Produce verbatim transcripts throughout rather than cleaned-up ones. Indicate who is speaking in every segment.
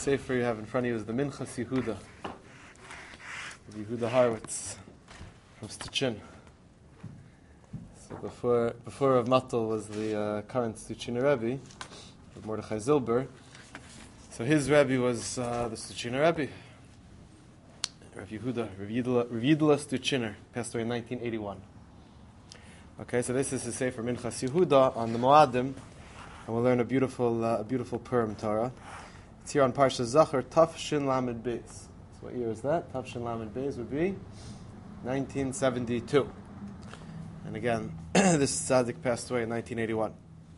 Speaker 1: sefer you have in front of you is the Minchas Yehuda, Yehuda Harwitz from Stichin. So before before Rav Matal was the uh, current Stichiner Rebbe, Rav Mordechai Zilber. So his Rebbe was uh, the Stichiner Rebbe, Rav Yehuda, Rav Yidla, Rav Yidla Stichiner, passed away in nineteen eighty-one. Okay, so this is the sefer Minchas Yehuda on the Moadim, and we'll learn a beautiful uh, a beautiful Purim Torah. It's here on Parsha Zachar, Taf Shin Lamed Beis. So what year is that? Taf Shin Lamed Beis would be nineteen seventy-two. And again, this tzaddik passed away in nineteen eighty-one.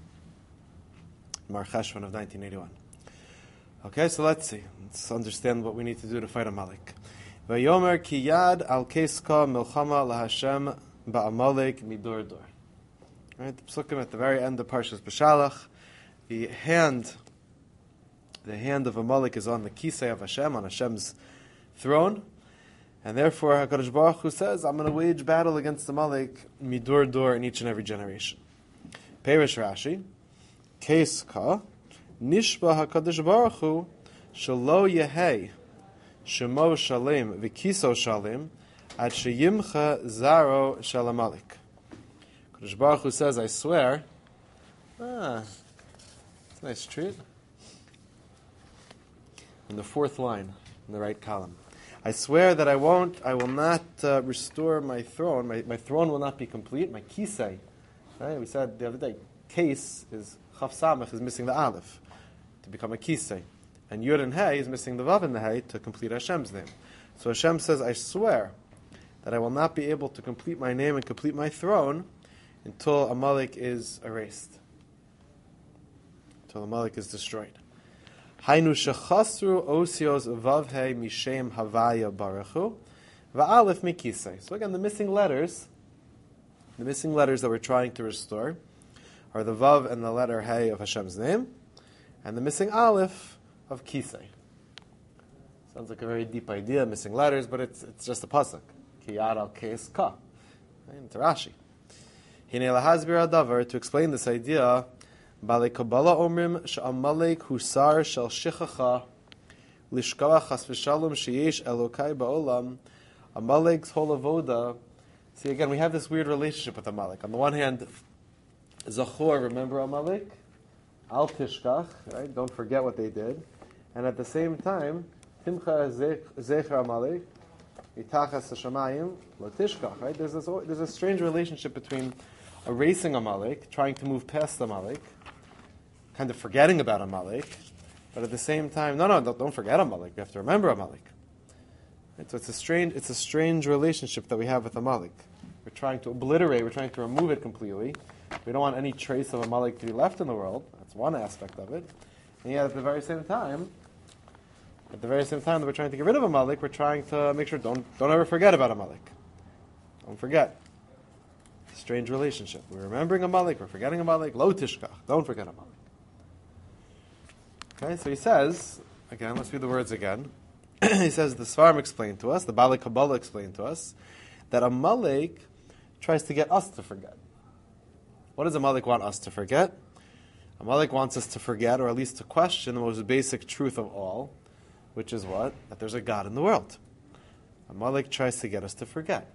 Speaker 1: Mar Cheshvan of nineteen eighty-one. Okay, so let's see. Let's understand what we need to do to fight Amalek. Vayomer ki yad al keska milchama lahashem ba'amalek midur dur. Right, the psukim at the very end of Parshas B'Shalach, the hand The hand of Amalek is on the kisei of Hashem, on Hashem's throne, and therefore HaKadosh Baruch Hu says, I'm going to wage battle against Amalek midur dur in each and every generation. Perish Rashi, Keis Ka, Nishba HaKadosh Baruch Hu, Shalo Yehei, Shemo Shalim, V'kiso Shalim, Ad Sheyimcha Zaro Shal Amalek. HaKadosh Baruch Hu says, I swear, ah, it's a nice treat. In the fourth line, in the right column. I swear that I won't, I will not uh, restore my throne. My, my throne will not be complete. My kisei. Right? We said the other day, case is, Chaf Samach is missing the Aleph to become a kisei. And Yud and Hey is missing the Vav and the Hey to complete Hashem's name. So Hashem says, I swear that I will not be able to complete my name and complete my throne until Amalek is erased. Until Amalek is destroyed. Hainu shechasru osios vavhei mishem havaya barachu va'alef mikisei. So again, the missing letters, the missing letters that we're trying to restore, are the vav and the letter hey of Hashem's name, and the missing aleph of kisei. Sounds like a very deep idea, missing letters, but it's it's just a pasuk. Ki yad al keis ka. It's Rashi. Hinei lahazbir hadavar, to explain this idea. Balei Kabbalah omrim she'amalek husar shel shichacha lishkavach chas v'shalom sheyesh Elokai ba'olam. Amalek's whole avoda. See, again, we have this weird relationship with Amalek. On the one hand, Zachor, remember Amalek? Al tishkach, right? Don't forget what they did. And at the same time, Timcha zecher Amalek, itachas hashamayim lo tishkach, right? There's this, there's a strange relationship between erasing Amalek, trying to move past Amalek, kind of forgetting about Amalek, but at the same time, no, no, don't, don't forget Amalek. You have to remember Amalek. Right? So it's a strange, it's a strange relationship that we have with Amalek. We're trying to obliterate, we're trying to remove it completely. We don't want any trace of Amalek to be left in the world. That's one aspect of it. And yet, at the very same time, at the very same time that we're trying to get rid of Amalek, we're trying to make sure don't don't ever forget about Amalek. Don't forget. Strange relationship. We're remembering Amalek, we're forgetting Amalek. Lo tishkach. Don't forget Amalek. Okay, so he says, again, let's read the words again. He says, the Svarim explained to us, the Balei Kabbalah explained to us, that Amalek tries to get us to forget. What does Amalek want us to forget? Amalek wants us to forget, or at least to question, the most basic truth of all, which is what? That there's a God in the world. Amalek tries to get us to forget.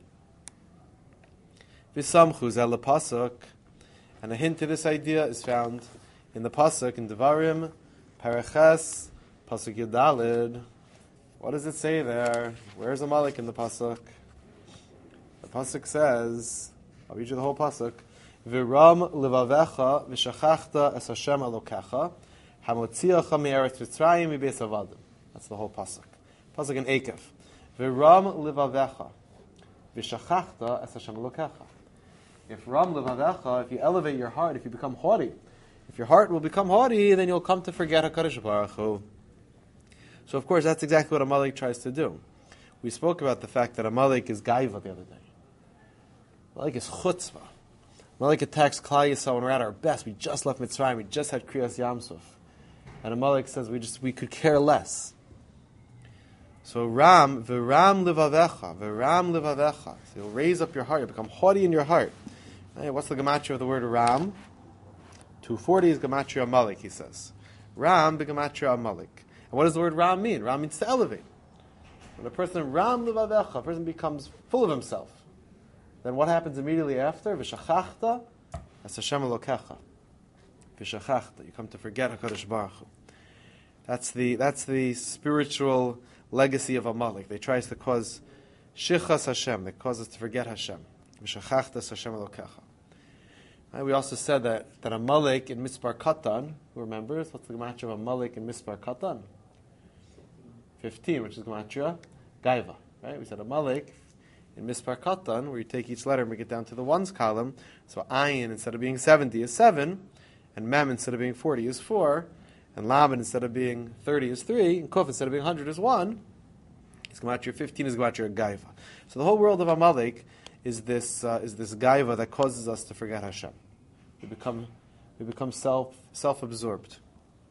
Speaker 1: V'samchu zel pasuk, and a hint to this idea is found in the pasuk in Devarim, Paraches, pasuk Yudalid. What does it say there? Where's Amalek in the pasuk? The pasuk says, I'll read you the whole pasuk. V'ram levavecha v'shachachta es Hashem Elokecha hamotziacha me'eretz Mitzrayim mibeis avadim. That's the whole pasuk. Pasuk in Ekev. V'ram levavecha v'shachachta es Hashem Elokecha. If Ram levavecha, if you elevate your heart, if you become haughty, if your heart will become haughty, then you'll come to forget HaKadosh Baruch Hu. So, of course, that's exactly what Amalek tries to do. We spoke about the fact that Amalek is gaiva the other day. Amalek is chutzpah. Amalek attacks Klal Yisrael when we're at our best. We just left Mitzrayim. We just had Kriyas Yamsuf. And Amalek says we just we could care less. So Ram, v'ram levavecha, v'ram levavecha. So you'll raise up your heart. You'll become haughty in your heart. Hey, what's the gematria of the word Ram? two forty is gematria Amalek, he says. Ram, the gematria Amalek. And what does the word ram mean? Ram means to elevate. When a person ram levavecha, a person becomes full of himself, then what happens immediately after? V'shachachta as Hashem Elokecha. V'shachachta, you come to forget HaKadosh Baruch Hu. That's the that's the spiritual legacy of Amalek. They try to cause shichas Hashem. They cause us to forget Hashem. V'shachachta as Hashem Elokecha. Right, we also said that, that Amalek in Mispar Katan, who remembers? What's the gematria of Amalek in Mispar Katan? fifteen, which is gematria Gaiva. Right? We said Amalek in Mispar Katan, where you take each letter and bring it down to the ones column. So Ayin, instead of being seventy, is seven, and Mem, instead of being forty, is four, and Laban, instead of being thirty, is three, and Kuf, instead of being one hundred, is one. His gematria fifteen is gematria Gaiva. So the whole world of Amalek is this uh, is this Gaiva that causes us to forget Hashem. We become we become self self absorbed.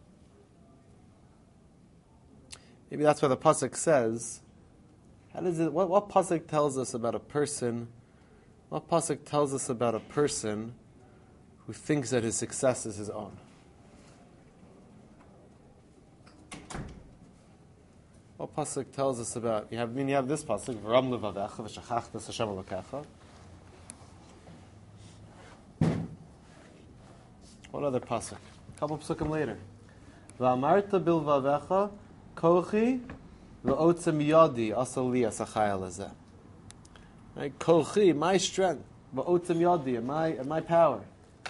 Speaker 1: Maybe that's why the pasuk says. How does it? What, what pasuk tells us about a person? What pasuk tells us about a person who thinks that his success is his own? What pasuk tells us about? You have, I mean, you have this pasuk: "V'ram levavecha v'shachachta Hashem Elokecha." What other pasuk? A couple psukim later. "V'amarta bilvavecha kochi v'otzem yadi asali asachayal azeh." Right, kochi, my strength, v'otzem yadi, and my and my power.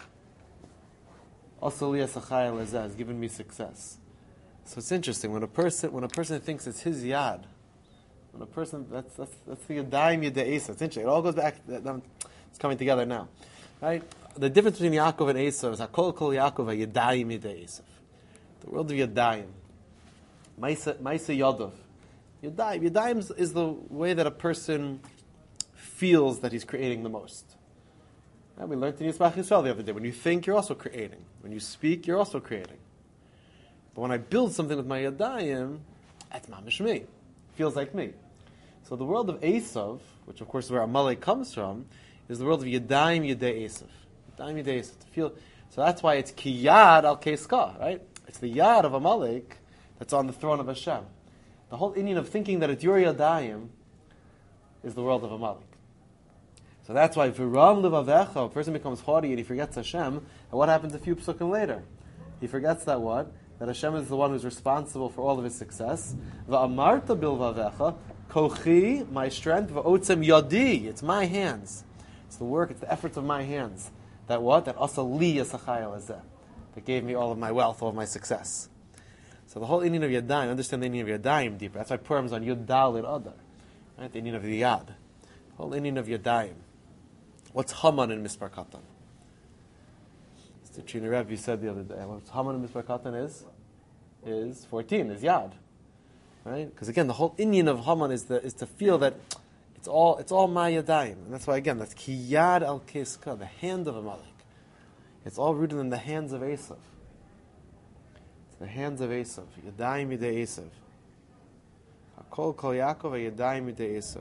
Speaker 1: Asali asachayal azeh has given me success. So it's interesting when a person when a person thinks it's his yad, when a person that's that's that's the yadayim yadei Esav. It's interesting. It all goes back. It's coming together now, right? The difference between Yaakov and Esav is Hakol Kol Yaakov Yadayim Yadei Esav. The world of Yadayim, Maisa Maisa Yadav. Yadayim Yadayim is the way that a person feels that he's creating the most. And we learned in Yisbach Yisrael the other day. When you think, you're also creating. When you speak, you're also creating. But when I build something with my Yadayim, that's mamish me. Feels like me. So the world of Esav, which of course is where Amalek comes from, is the world of Yadayim Yadei Esav. Yadayim Yadei Esav. To feel. So that's why it's Ki Yad Al Keiska, right? It's the Yad of Amalek that's on the throne of Hashem. The whole Indian of thinking that it's your Yadayim is the world of Amalek. So that's why V'ram Levavecha, a person becomes haughty and he forgets Hashem, and what happens a few psukim later? He forgets that what? That Hashem is the one who's responsible for all of his success. V'amarta bilvavecha, kochi, my strength, v'otzem yadi, it's my hands. It's the work, it's the efforts of my hands. That what? That asa li yasachayel azeh. That gave me all of my wealth, all of my success. So the whole Indian of Yadayim, understand the Indian of Yadayim deeper. That's why Purim is on Yud Daled Adar. Right? The Indian of the Yad. The whole Indian of Yadayim. What's Haman in Mispar Katan? Mister Trina Rev, you said the other day, what Haman in Mispar Katan is? Is fourteen, is Yad. Right? Because again, the whole Indian of Haman is, the, is to feel that it's all it's all my Yadayim. And that's why, again, that's Ki Yad Al Keiska, the hand of Amalek. It's all rooted in the hands of Esav. It's the hands of Esav. Yadayim Yadei Esav. Hakol Kol Yaakov Yadayim Yadei Esav.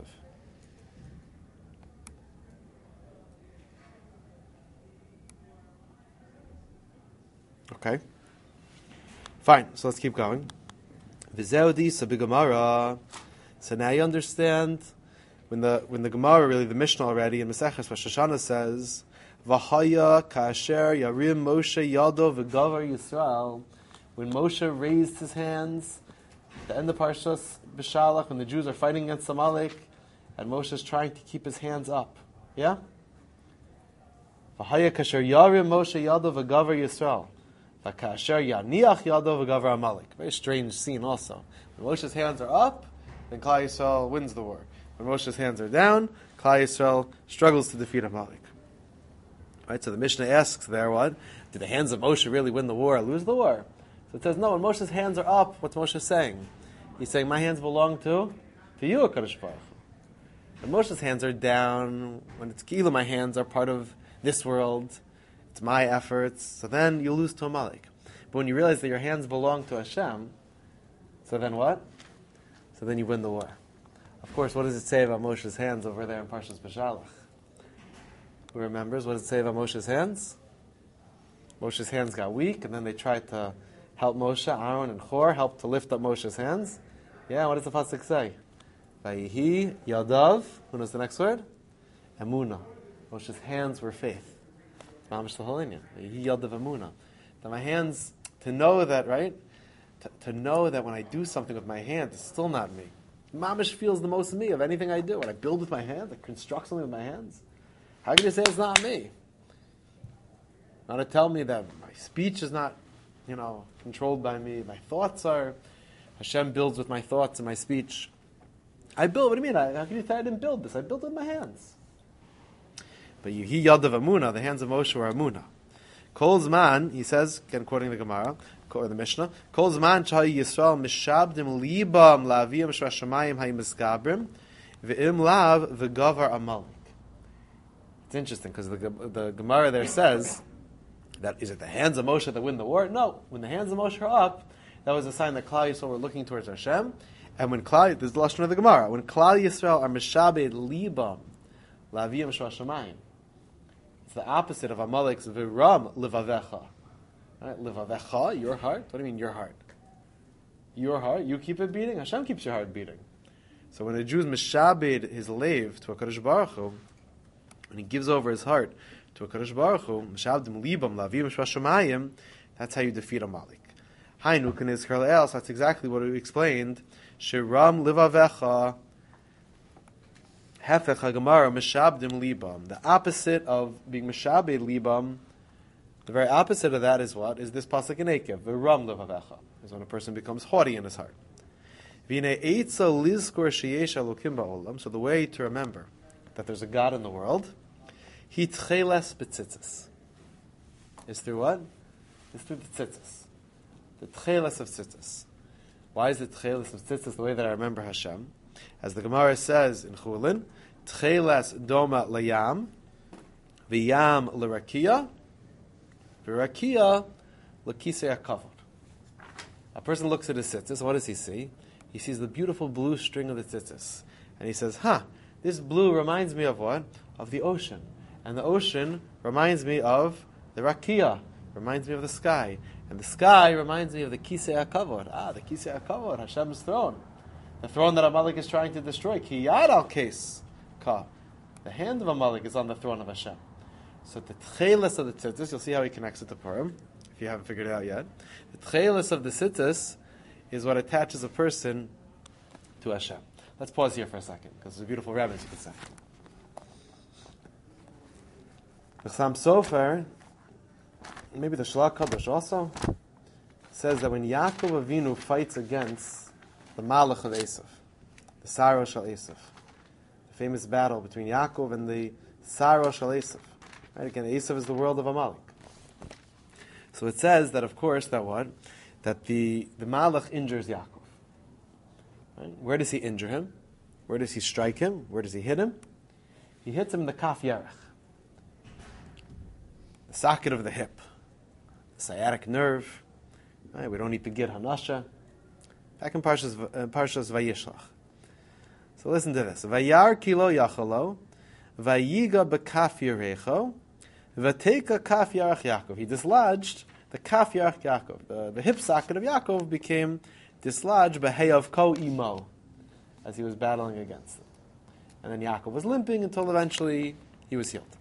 Speaker 1: Okay. Fine, so let's keep going. V'zeudi sabigamara. So now you understand when the when the Gemara, really the Mishnah already in Maseches Rosh Hashanah says, V'haya kasher yarim Moshe yado v'gavar Yisrael. When Moshe raised his hands, at the end of Parshas B'Shalach, when the Jews are fighting against Amalek, and Moshe is trying to keep his hands up. Yeah? V'haya kasher yarim Moshe yado v'gavar Yisrael. Very strange scene also. When Moshe's hands are up, then Klal Yisrael wins the war. When Moshe's hands are down, Klal Yisrael struggles to defeat Amalek. Right, so the Mishnah asks there, what? Did the hands of Moshe really win the war or lose the war? So it says, no, when Moshe's hands are up, what's Moshe saying? He's saying, my hands belong to, to you, HaKadosh Baruch Hu. When Moshe's hands are down, when it's Kila, my hands are part of this world, it's my efforts, so then you lose to Amalek. But when you realize that your hands belong to Hashem, so then what? So then you win the war. Of course, what does it say about Moshe's hands over there in Parshas B'Shalach? Who remembers? What does it say about Moshe's hands? Moshe's hands got weak, and then they tried to helped Moshe, Aaron and Hor helped to lift up Moshe's hands. Yeah, what does the pasuk say? Vayihi yadav. Who knows the next word? Emunah. Moshe's hands were faith. Mamish the whole Indian. Vayihi yadav emunah. That my hands, to know that, right? To, to know that when I do something with my hands, it's still not me. Mamish feels the most me of anything I do. When I build with my hands, I construct something with my hands. How can you say it's not me? Not to tell me that my speech is not, you know, controlled by me. My thoughts are. Hashem builds with my thoughts and my speech. I build. What do you mean? I, how can you say I didn't build this? I built it with my hands. But you he yad of Amunah, the hands of Moshe were Amunah. Kol zman, he says, again quoting the Gemara or the Mishnah. Kol zman chay Yisrael mishabdim libam laviyam shvashamayim haymisgabrim ve'im lav v'gavar amalek. It's interesting because the the Gemara there says that is it the hands of Moshe that win the war? No. When the hands of Moshe are up, that was a sign that Klal Yisrael were looking towards Hashem. And when Klal, this is the lashon of the Gemara, when Klal Yisrael are mishabed libam laviyam shvashamayim, it's the opposite of Amalek's viram livavecha. Right? Livavecha, your heart. What do you mean your heart? Your heart, you keep it beating. Hashem keeps your heart beating. So when a Jew is mishabed his lave to a Kadosh Baruch Hu, when he gives over his heart to a Kadosh Baruch Hu, mishabdim libam laviyam shvashamayim, that's how you defeat Amalek. Hainu k'nizkar le'el, so that's exactly what we explained. Shiram livavecha hefech hagemara mishabdim libam. The opposite of being mishabed libam, the very opposite of that is what? Is this pasuk in Ekev, viram livavecha, is when a person becomes haughty in his heart. V'nei eitza lizkor sheyesh elokim ba'olam, so the way to remember that there's a God in the world, hitcheles b'tzitzis, is through what? Is through the tzitzis. The tcheles of tzitzis. Why is the tcheles of tzitzis the way that I remember Hashem? As the Gemara says in Chulin, tcheles doma layam, v'yam l'rakia, v'rakia l'kisei hakavod. A person looks at his tzitzis, what does he see? He sees the beautiful blue string of the tzitzis. And he says, huh, this blue reminds me of what? Of the ocean. And the ocean reminds me of the rakia, reminds me of the sky. And the sky reminds me of the Kisei HaKavod. Ah, the Kisei HaKavod, Hashem's throne. The throne that Amalek is trying to destroy. Ki yad al kes ka. The hand of Amalek is on the throne of Hashem. So the tcheles of the tzitzis, you'll see how he connects it to Purim, if you haven't figured it out yet. The tcheles of the tzitzis is what attaches a person to Hashem. Let's pause here for a second, because it's a beautiful remnant, you could say. The Chassam Sofer, maybe the Shlach Kadosh also, says that when Yaakov Avinu fights against the Malach of Esav, the Saro Shal Esav, the famous battle between Yaakov and the Saro Shal Esav, right? Again, Esav is the world of Amalek. So it says that, of course, that what? That the, the Malach injures Yaakov. Right? Where does he injure him? Where does he strike him? Where does he hit him? He hits him in the Kaf Yarech, the socket of the hip. Sciatic nerve. Right? We don't need to get Hanasha. Back in Parshas, uh, Parshas Vayishlach. So listen to this. Vayar kilo yachalo, vayiga bekaf yarecho, vateka kaf yarech Yaakov. He dislodged the kaf yarech Yaakov. The, the hip socket of Yaakov became dislodged beheyav ko imo, as he was battling against it. And then Yaakov was limping until eventually he was healed.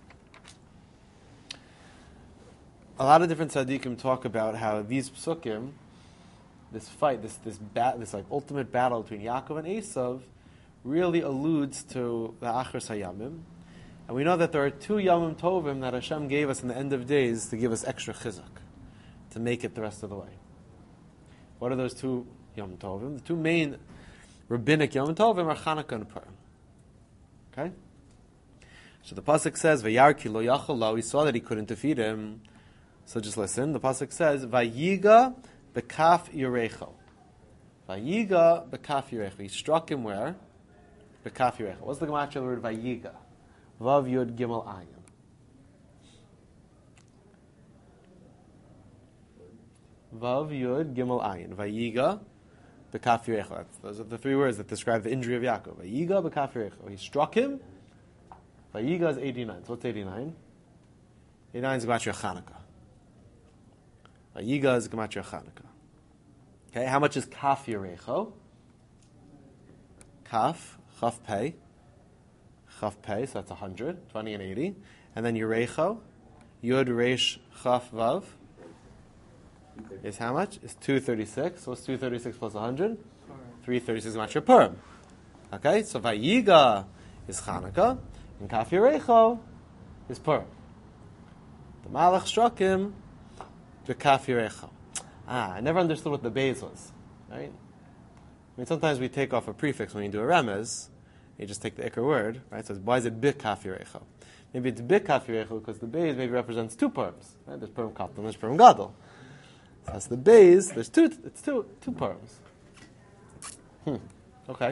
Speaker 1: A lot of different tzaddikim talk about how these psukim, this fight, this this bat, this like ultimate battle between Yaakov and Esav, really alludes to the Achros Hayamim, and we know that there are two Yamim Tovim that Hashem gave us in the end of days to give us extra chizuk, to make it the rest of the way. What are those two Yamim Tovim? The two main rabbinic Yamim Tovim are Chanukah and Purim. Okay, so the pasuk says, "Vayar ki lo yachol lo." He saw that he couldn't defeat him. So just listen. The pasuk says, "Vayiga bekaf yirecho." Vayiga bekaf yirecho. He struck him where? Bekaf yirecho. What's the gematria of the word vayiga? Vav yud gimel ayin. Vav yud gimel ayin. Vayiga bekaf yirecho. Those are the three words that describe the injury of Yaakov. Vayiga bekaf yirecho. He struck him. Vayiga is eighty-nine. So what's eighty-nine? eighty-nine is gematria Chanukah. Vayiga is Gematria Chanukah. Okay, how much is Kaf Yerecho? Kaf, Chaf Pei. Chaf Pei, so that's one hundred, twenty and eighty. And then Yerecho, Yud Resh Chaf Vav, is how much? Is two thirty-six. So what's two thirty-six plus one hundred? three thirty-six Gematria Purim. Okay, so Vayiga is Chanukah, and Kaf Yerecho is Purim. The Malach struck him the Kaf Yerecho. Ah, I never understood what the Beis was. Right? I mean, sometimes we take off a prefix when you do a remez. You just take the Iker word, right? So why is it Bik Kaf Yerecho? Maybe it's Bik Kaf Yerecho because the Beis maybe represents two Purims. Right? There's Purim Katan, there's Purim Gadol. So that's the Beis. There's two. It's two two Purims. Hmm. Okay.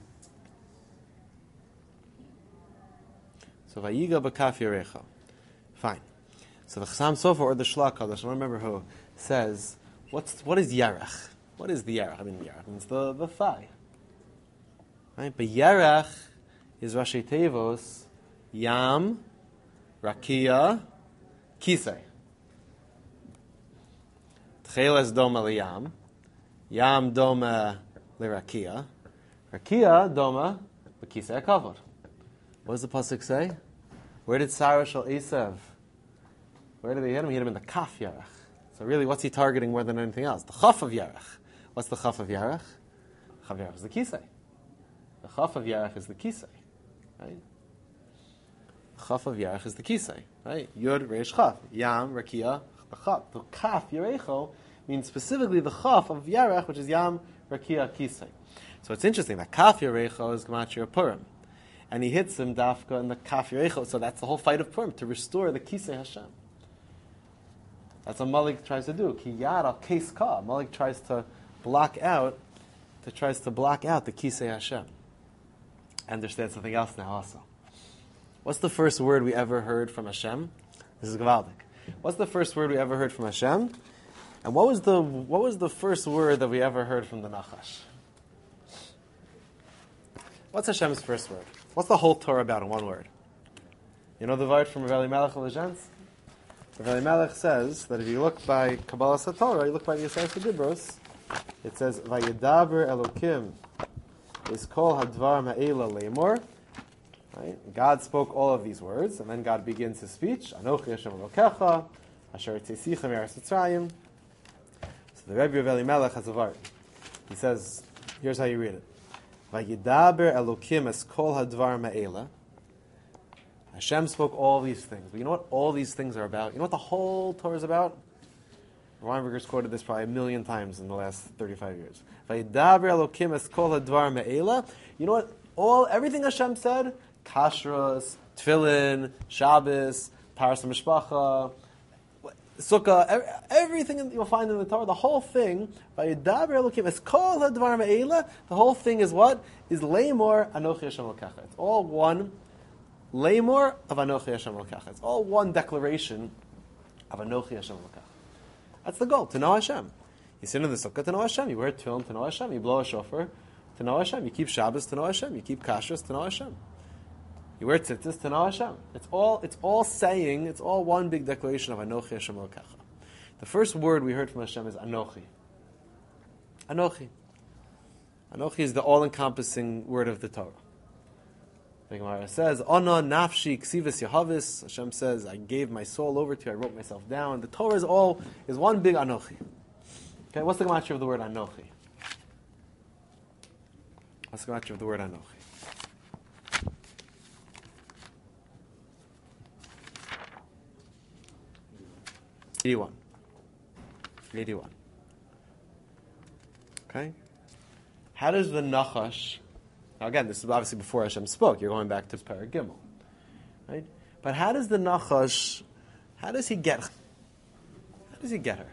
Speaker 1: So Vayiga B'Kaf Yerecho. Fine. So the Chassam Sofer or the Shlach Kadosh, I don't remember who, says, what's what is Yerech? What is the Yerech? I mean, Yerech means the, the thigh. Right? But Yerech is Rashi Tevos, Yam, Rakia, Kisei. Tcheles Doma Liyam, Yam Doma Lirakia, Rakia Doma L'Kisei HaKavod. What does the pasuk say? Where did Sarah shel Esav? Where did he hit him? He hit him in the Kaf Yerech. So really, what's he targeting more than anything else? The Chaf of Yerech. What's the Chaf of Yerech? The Chaf of Yerech is the Kisei. The Chaf of Yerech is the Kisei. Right? The Chaf of Yerech is the Kisei. Right? Yud, Reish, Chaf. Yam, Rakia, the Chaf. The Kaf, Yerecho, means specifically the Chaf of Yerech, which is Yam, Rakia, Kisei. So it's interesting that Kaf Yerecho is Gematria Purim. And he hits him dafka in the Kaf Yerecho. So that's the whole fight of Purim, to restore the Kisei Hashem. That's what Malik tries to do. Ki yad al kes ka. Malik tries to block out, to tries to block out the Kisei Hashem. Understand something else now also. What's the first word we ever heard from Hashem? This is Gavaldik. What's the first word we ever heard from Hashem? And what was the what was the first word that we ever heard from the Nachash? What's Hashem's first word? What's the whole Torah about in one word? You know the word from Rav Elimelech Lejens? Rav Elimelech says that if you look by Kabbalah Satorah, you look by the Yisayas Dibros, it says, Vayedaber Elokim is kol hadvar ma'ela leimor. Right? God spoke all of these words, and then God begins his speech, Anochi Hashem Elokecha, Asher Tzisichem Eretz Mitzrayim. So the Rebbe of Elimelech has a word. He says, here's how you read it. Vayedaber Elokim es kol hadvar ma'ela. Hashem spoke all these things. But you know what all these things are about? You know what the whole Torah is about? Weinberger's quoted this probably a million times in the last thirty-five years. Vayedaber Elokim es kol hadvar me'ela. You know what? All everything Hashem said, kashrus, tefillin, Shabbos, paras mishpacha, sukkah, everything you'll find in the Torah, the whole thing, Vayedaber Elokim es kol hadvar me'ela. The whole thing is what? Is leimor anochi Hashem Elokecha. It's all one. Leimor of Anochi Hashem Elokecha. It's all one declaration of Anochi Hashem Elokecha. That's the goal, to know Hashem. You sit in the sukkah to know Hashem. You wear tefillin to know Hashem. You blow a shofar to know Hashem. You keep Shabbos to know Hashem. You keep kashrus to know Hashem. You wear tzitzis to know Hashem. It's all, it's all saying, it's all one big declaration of Anochi Hashem Elokecha. The first word we heard from Hashem is Anochi. Anochi. Anochi is the all-encompassing word of the Torah. The Gemara says, Ona nafshi ksivis yahavis. Hashem says, I gave my soul over to you, I wrote myself down. The Torah is all, is one big Anochi. Okay, what's the Gematria of the word Anochi? What's the Gematria of the word Anochi? eighty-one. eighty-one. Okay? How does the Nachash... Now again, this is obviously before Hashem spoke. You're going back to Perek Gimel, right? But how does the Nachash, how does he get, how does he get her?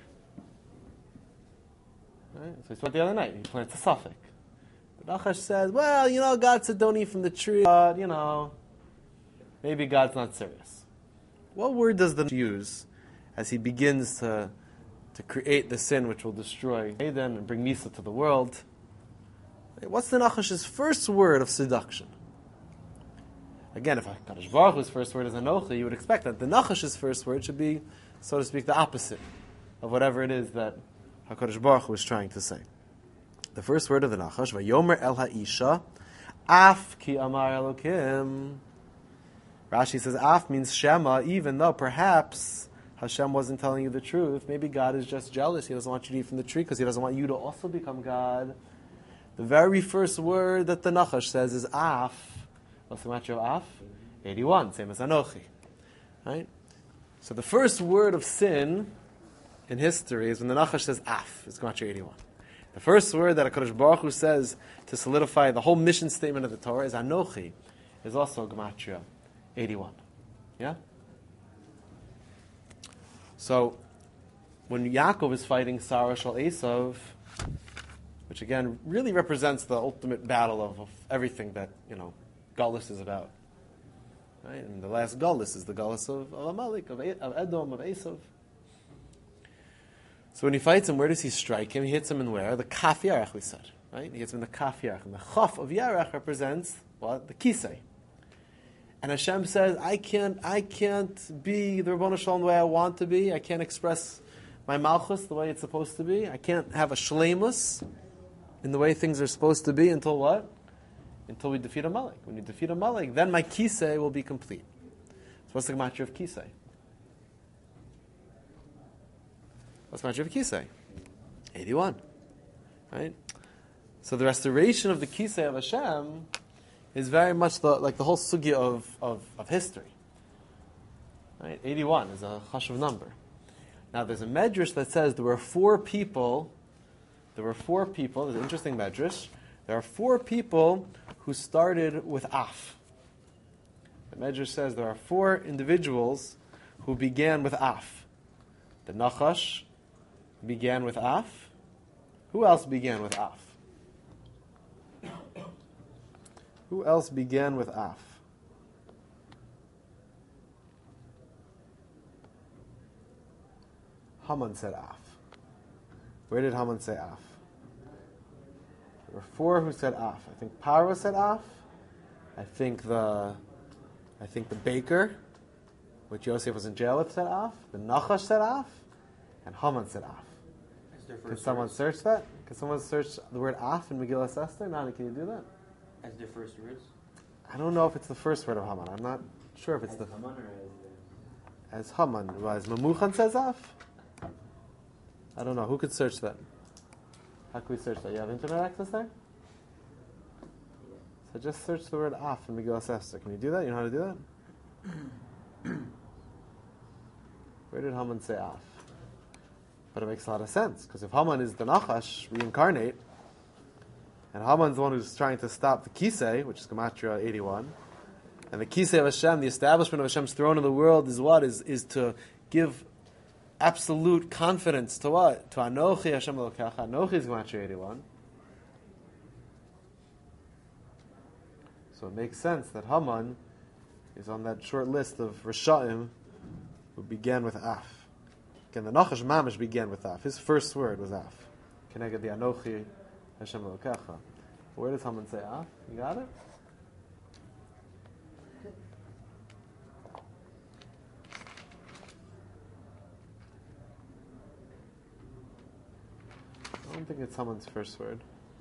Speaker 1: Right? So we spoke the other night. He plants a suffix. The Nachash says, "Well, you know, God said don't eat from the tree, but you know, maybe God's not serious." What word does the use as he begins to to create the sin which will destroy Eden and bring Misa to the world? What's the Nachash's first word of seduction? Again, if HaKadosh Baruch Hu's first word is Anochi, you would expect that the Nachash's first word should be, so to speak, the opposite. of whatever it is that HaKadosh Baruch Hu was trying to say. The first word of the Nachash, Vayomer el ha'isha, af ki amar Elokim. Rashi says af means Shema, even though perhaps Hashem wasn't telling you the truth. Maybe God is just jealous. He doesn't want you to eat from the tree because He doesn't want you to also become God. The very first word that the Nachash says is af. What's the matter of af? eighty-one, same as Anochi. Right? So the first word of sin in history is when the Nachash says af. It's Gematria eighty-one. The first word that HaKadosh Baruch Hu says to solidify the whole mission statement of the Torah is Anochi, is also Gematria eighty-one. Yeah? So, when Yaakov is fighting Sarah Shal Esav, which again really represents the ultimate battle of, of everything that, you know, Galus is about. Right? And the last Galus is the Galus of, of Amalek, of, of Edom, of Esav. So when he fights him, where does he strike him? He hits him in where? The Kaf Yarech, we said. Right? He hits him in the Kaf Yarech. And the Chaf of Yarech represents what? The Kisei. And Hashem says, I can't I can't be the Rabbanu Shalom the way I want to be. I can't express my Malchus the way it's supposed to be. I can't have a Shleimus in the way things are supposed to be until what? Until we defeat Amalek. When we defeat Amalek, then my Kisei will be complete. So what's the matter of Kisei? What's the matter of Kisei? eighty-one. Right? So the restoration of the Kisei of Hashem is very much the, like the whole sugya of, of, of history. Right? eighty-one is a chashuv number. Now there's a medrash that says there were four people, there were four people, there's an interesting medrash, there are four people who started with af. The medrash says there are four individuals who began with af. The Nachash began with af. Who else began with af? Who else began with af? Haman said af. Where did Haman say af? There were four who said af. I think Paro said af. I think the I think the baker, which Yosef was in jail with, said af. The Nachash said af. And Haman said af. Can someone words? search that? Can someone search the word af in Megillah Esther? Nani, can you do that?
Speaker 2: As their first words?
Speaker 1: I don't know if it's the first word of Haman. I'm not sure if it's
Speaker 2: as
Speaker 1: the...
Speaker 2: Haman or as...
Speaker 1: As Haman. As Mamuchan says af? I don't know. Who could search that? How can we search that? You have internet access there? So just search the word af in Megillah Esther. Can you do that? You know how to do that? Where did Haman say af? But it makes a lot of sense, because if Haman is the Nachash, reincarnate, and Haman's the one who's trying to stop the Kisei, which is Gematria eighty-one, and the Kisei of Hashem, the establishment of Hashem's throne in the world, is what? Is is to give absolute confidence to what? To Anochi Hashem Elokecha. Anochi is Gematria eighty-one. So it makes sense that Haman is on that short list of Risha'im who began with af. Again, the Nachash Mamish began with af. His first word was af. Keneged the Anochi Hashem Elokecha. Where does Haman say af? You got it? I don't think it's Haman's first word.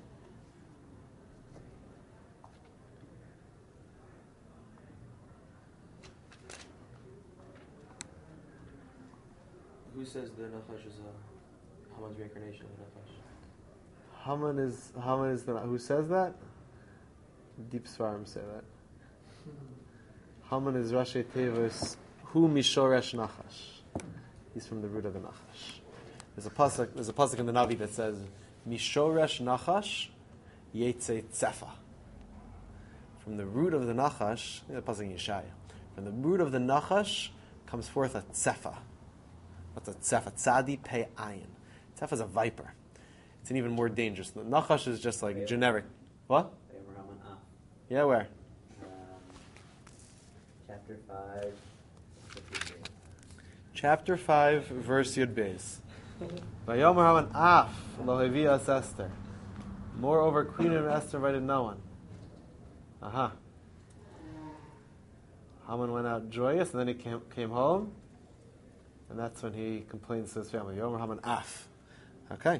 Speaker 2: Who says the Nachash is a Haman's reincarnation of Nachash?
Speaker 1: Haman is Haman is the who says that? Deep Svarim say that. Haman is Rashi Tevis Hu Mishoresh Nachash. He's from the root of the Nachash. There's a pasuk. There's a pasuk in the Navi that says Mishoresh Nachash Yetze Tzefa. From the root of the Nachash, the pasuk in Yeshaya. From the root of the Nachash comes forth a Tzefa. What's a tzefa? Tzadi pei ayin. Tzefa is a viper. It's an even more dangerous. The Nachash is just like generic. What? Yeah, where?
Speaker 2: Um, chapter five.
Speaker 1: Chapter five, verse Yud Beis. Vayomer Haman af lo hevias Esther. Moreover, Queen of Esther invited no one. Aha. Haman went out joyous, and then he came, came home. And that's when he complains to his family. Yomer Haman Af. Okay.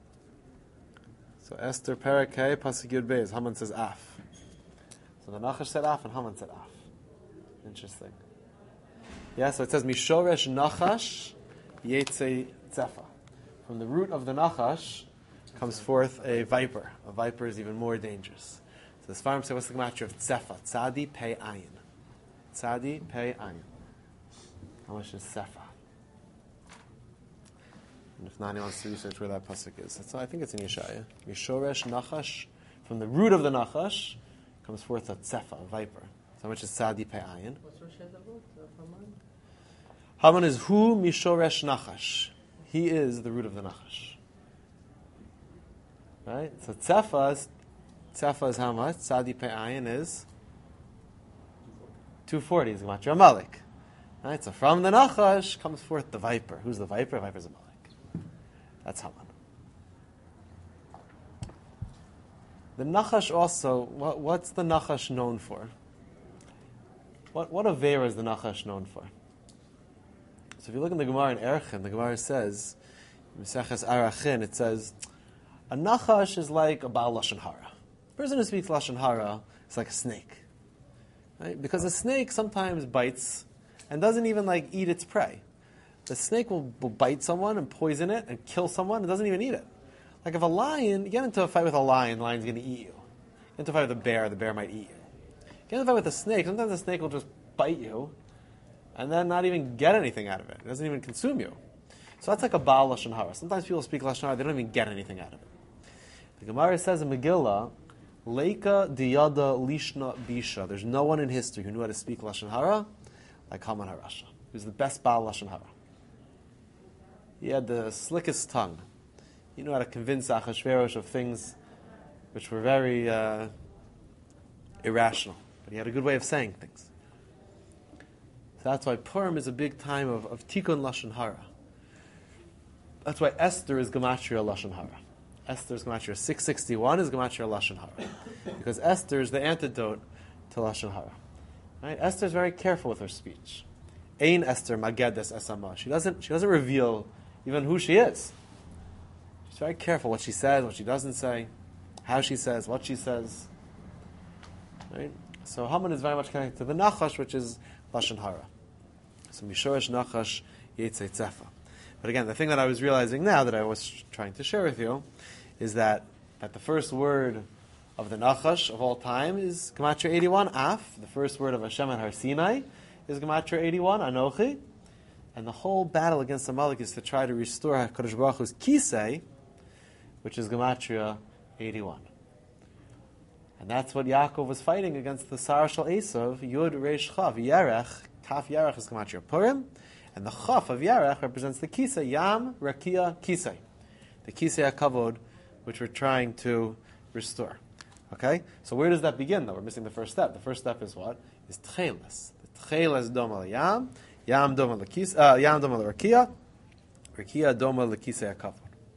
Speaker 1: So Esther Parakeh Pasuk Yud Beis. Haman says Af. So the Nachash said Af and Haman said Af. Interesting. Yeah, so it says Mishoresh Nachash Yetze Tzefa. From the root of the Nachash comes forth a viper. A viper is even more dangerous. So the Sfarim say, what's the gematria of Tzefa? Tzadi Pei Ayin. Tzadi Pei Ayin. How much is Tzefa? And if Nani wants to research where that pasuk is, so I think it's in Yeshaya. Mishoresh Nachash. From the root of the Nachash comes forth a Tzefa, a viper. So how much is Tzadi Pei Ayin?
Speaker 2: What's Rosh Hashanah?
Speaker 1: Haman is Hu Mishoresh Nachash. He is the root of the Nachash. Right? So Tzefa is, Tzefa is how much? Tzadi Pei Ayin is two forty is Gematria Amalek. Right? So from the Nachash comes forth the viper. Who's the viper? Viper is Amalek. That's Haman. The Nachash also, what, what's the Nachash known for? What what Avera is the Nachash known for? So if you look in the Gemara in Erechim, the Gemara says, Meseches Arachin, it says, a Nachash is like a Baal Lashon Hara. A person who speaks Lashon Hara is like a snake. Right? Because a snake sometimes bites and doesn't even like eat its prey. The snake will, will bite someone and poison it and kill someone and doesn't even eat it. Like if a lion, you get into a fight with a lion, the lion's going to eat you. Get into a fight with a bear, the bear might eat you. Get into a fight with a snake, sometimes the snake will just bite you and then not even get anything out of it. It doesn't even consume you. So that's like a Baal Lashon Hara. Sometimes people speak Lashon Hara, they don't even get anything out of it. The Gemara says in Megillah, Leika diyada lishna bisha. There's no one in history who knew how to speak Lashon Hara like Haman HaRasha. He was the best Baal Lashon Hara. He had the slickest tongue. He knew how to convince Achashverosh of things which were very uh, irrational. But he had a good way of saying things. So that's why Purim is a big time of, of Tikkun Lashon Hara. That's why Esther is Gematria Lashon Hara. Esther's Gematria six sixty-one is Gematria Lashon Hara. Because Esther is the antidote to Lashon Hara. Right? Esther is very careful with her speech. Ein Esther Magedes Esama. She doesn't, she doesn't reveal even who she is. She's very careful what she says, what she doesn't say, how she says, what she says. Right? So Haman is very much connected to the Nachash, which is Lashon Hara. So Mishoresh Nachash Yetzei Tzefa. But again, the thing that I was realizing now that I was trying to share with you is that, that the first word of the Nachash of all time is Gematria eighty-one, Af. The first word of Hashem at Har Sinai is Gematria eighty-one, Anochi. And the whole battle against Amalek is to try to restore HaKadosh Baruch Hu's Kisei, which is Gematria eighty-one. And that's what Yaakov was fighting against the Sarah Shal Esav, Yud Reish Chav, Yerech, Kaf Yerech is Gematria Purim, and the Chaf of Yerech represents the Kisei, Yam, Rakia, Kisei. The Kisei HaKavod, which we're trying to restore. Okay? So where does that begin, though? We're missing the first step. The first step is what? Is Tcheles. The Tcheles Doma Yam, Yam Doma L'Kisei, uh, Yam Doma L'Rakia, Rakia Doma L'Kisei HaKavod.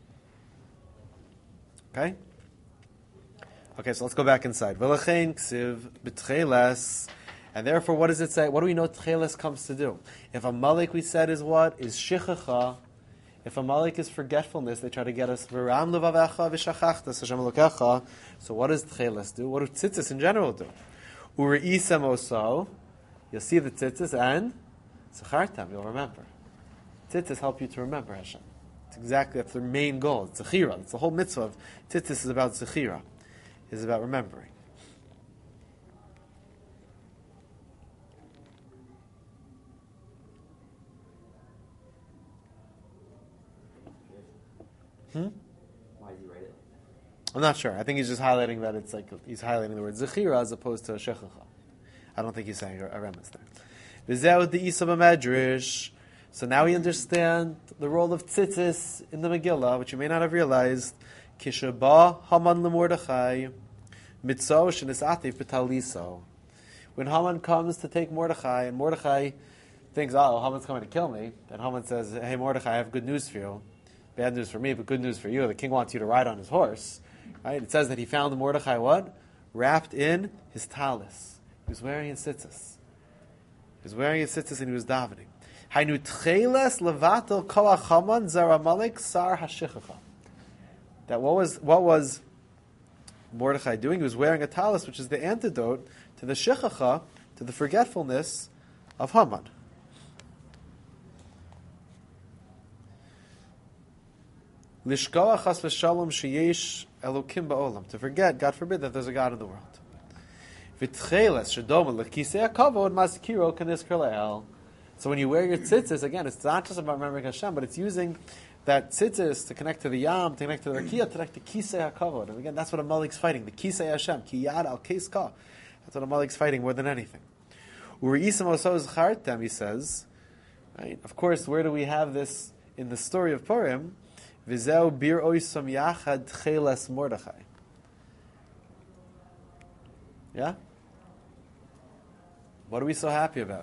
Speaker 1: Okay? Okay, so let's go back inside. V'lachein ksiv b'tcheles. And therefore, what does it say? What do we know tcheles comes to do? If a malik, we said, is what? Is shichacha. If a malik is forgetfulness, they try to get us v'ram levavecha v'shachachtas Hashem Elokecha. So what does tcheles do? What do tzitzis in general do? Ure'isem oso. You'll see the tzitzis and zachartam, you'll remember. Tzitzis help you to remember Hashem. It's exactly, that's their main goal. It's zechira. It's the whole mitzvah of tzitzis is about zechira. Is about remembering. Hmm?
Speaker 2: Why did he write it?
Speaker 1: I'm not sure. I think he's just highlighting that it's like he's highlighting the word zechira as opposed to shechacha. I don't think he's saying a, a remes there. V'zeh the Isa b'medrash. So now we understand the role of tzitzis in the Megillah, which you may not have realized. Kishaba Haman leMordechai mitzvah shenisati b'taliso. When Haman comes to take Mordechai, and Mordechai thinks, "Oh, Haman's coming to kill me," then Haman says, "Hey, Mordechai, I have good news for you. Bad news for me, but good news for you. The king wants you to ride on his horse." Right? It says that he found Mordechai what? Wrapped in his talis. He was wearing his tzitzis. He was wearing his tzitzis and he was davening. Hainu tcheles levatel koach Haman zara Amalek sar hashichacha. That what was what was Mordechai doing? He was wearing a talis, which is the antidote to the shichacha, to the forgetfulness of Haman. Lishkoach chas v'shalom sheyesh elokim ba'olam. To forget, God forbid, that there's a God in the world. V'tcheles shedoma lekisei hakavod mazkiro k'niskar le'el. So when you wear your tzitzis, again, it's not just about remembering Hashem, but it's using that tzitzis to connect to the yam, to connect to the rakia, to connect to kisei hakavod. And again, that's what a malik's fighting, the kisei Hashem, ki yad al keis ka. That's what a malik's fighting more than anything. U're'isam oso zchartem, he says, right? Of course, where do we have this in the story of Purim? V'zeu bir oisam yachad tcheles Mordechai. Yeah? What are we so happy about?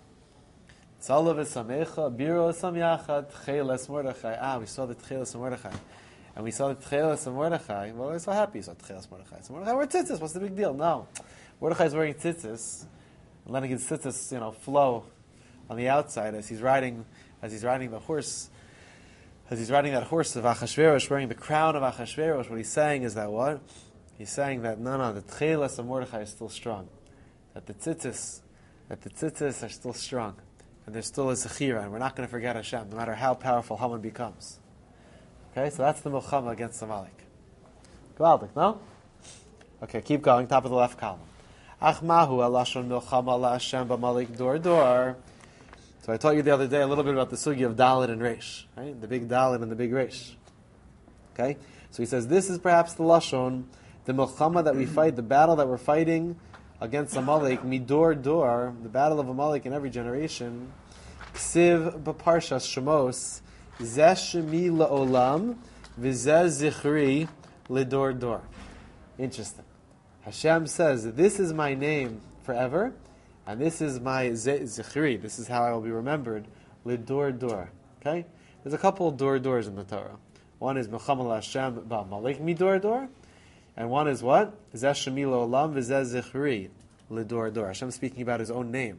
Speaker 1: Tzalav v'samecha bir oisam yachad tcheles Mordechai. Ah, we saw the tcheles of Mordechai. And we saw the tcheles of Mordechai. Well, we're so happy we saw the tcheles of Mordechai. So Mordechai wear tzitzis. What's the big deal? No. Mordechai is wearing tzitzis, and letting his tzitzis, you know, flow on the outside as he's riding, as he's riding the horse, as he's riding that horse of Achashverosh, wearing the crown of Achashverosh. What he's saying is that what? He's saying that no, no, the tcheles of Mordechai is still strong, that the tzitzis, that the tzitzis are still strong, and there's still a zechira, and we're not going to forget Hashem, no matter how powerful Haman becomes. Okay, so that's the milchama against Amalek. Gewaldig, no? Okay, keep going. Top of the left column. Achmahu alashon milchama la Hashem b'Amalek dor dor. So I taught you the other day a little bit about the sugi of Dalet and Reish, right? The big Dalet and the big Reish. Okay, so he says this is perhaps the lashon, the milchama that we fight, the battle that we're fighting against Amalek, midor dor, the battle of Amalek in every generation. Ksiv b'parshas Shemos, zeh shemi la'olam, v'zeh zichri lidor dor. Interesting. Hashem says, this is my name forever, and this is my zichri. This is how I will be remembered. Lidor dor. Okay? There's a couple of dor dors in the Torah. One is Mechamal Hashem ba'Amalek midor dor, and one is what? Zeh shemi la'olam v'zeh zichri lidor dor. Hashem speaking about his own name.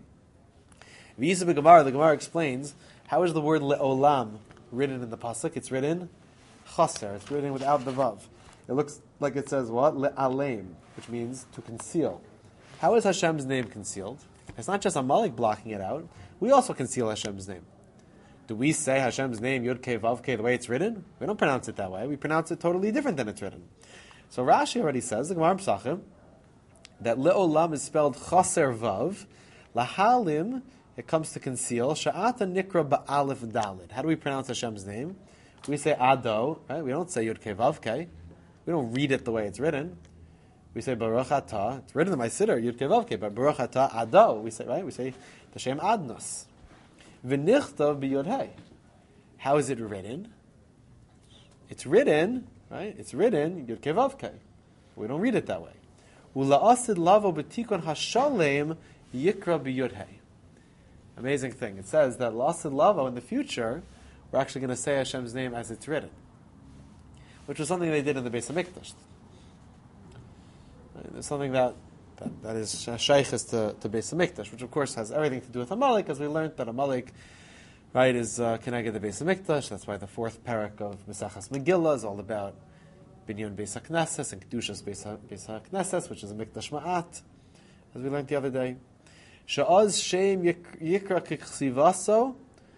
Speaker 1: V'yisa b'Gemara, the Gemara explains, how is the word le'olam written in the pasuk? It's written chaser. It's written without the vav. It looks like it says what? Le'aleim, which means to conceal. How is Hashem's name concealed? It's not just Amalek blocking it out. We also conceal Hashem's name. Do we say Hashem's name, Yud Kei Vav Kei, the way it's written? We don't pronounce it that way. We pronounce it totally different than it's written. So Rashi already says, the Gemara Pesachim, that Le'olam is spelled Chaser Vav. Lahalim, it comes to conceal. Sha'ata Nikra Ba'alef Dalid. How do we pronounce Hashem's name? We say Ado, right? We don't say Yud Kei Vav Kei. We don't read it the way it's written. We say Baruch Atah. It's written in my siddur, Yud Kei Vav Kei, but Baruch Atah Ado. We say, right? We say the Shem Adnos. V'nichtav b'Yod Hei. How is it written? It's written, right? It's written Yud Kei Vav Kei. We don't read it that way. Ula'asid lavo b'tikon hashalem yikra b'Yod Hei. Amazing thing. It says that la'asid lavo in the future, we're actually going to say Hashem's name as it's written, which was something they did in the Beis Hamikdash. Right? There's something that, that, that is shaykhis to, to Beis Hamikdash, which of course has everything to do with Amalek, as we learned that Amalek, right, is uh, connected to Beis Hamikdash. That's why the fourth parak of Mesachas Megillah is all about Binyan Beis HaKnesses and Kedushas Beis HaKnesses, which is a Mikdash Ma'at, as we learned the other day. Sha'az Shem Yikra Kichsivaso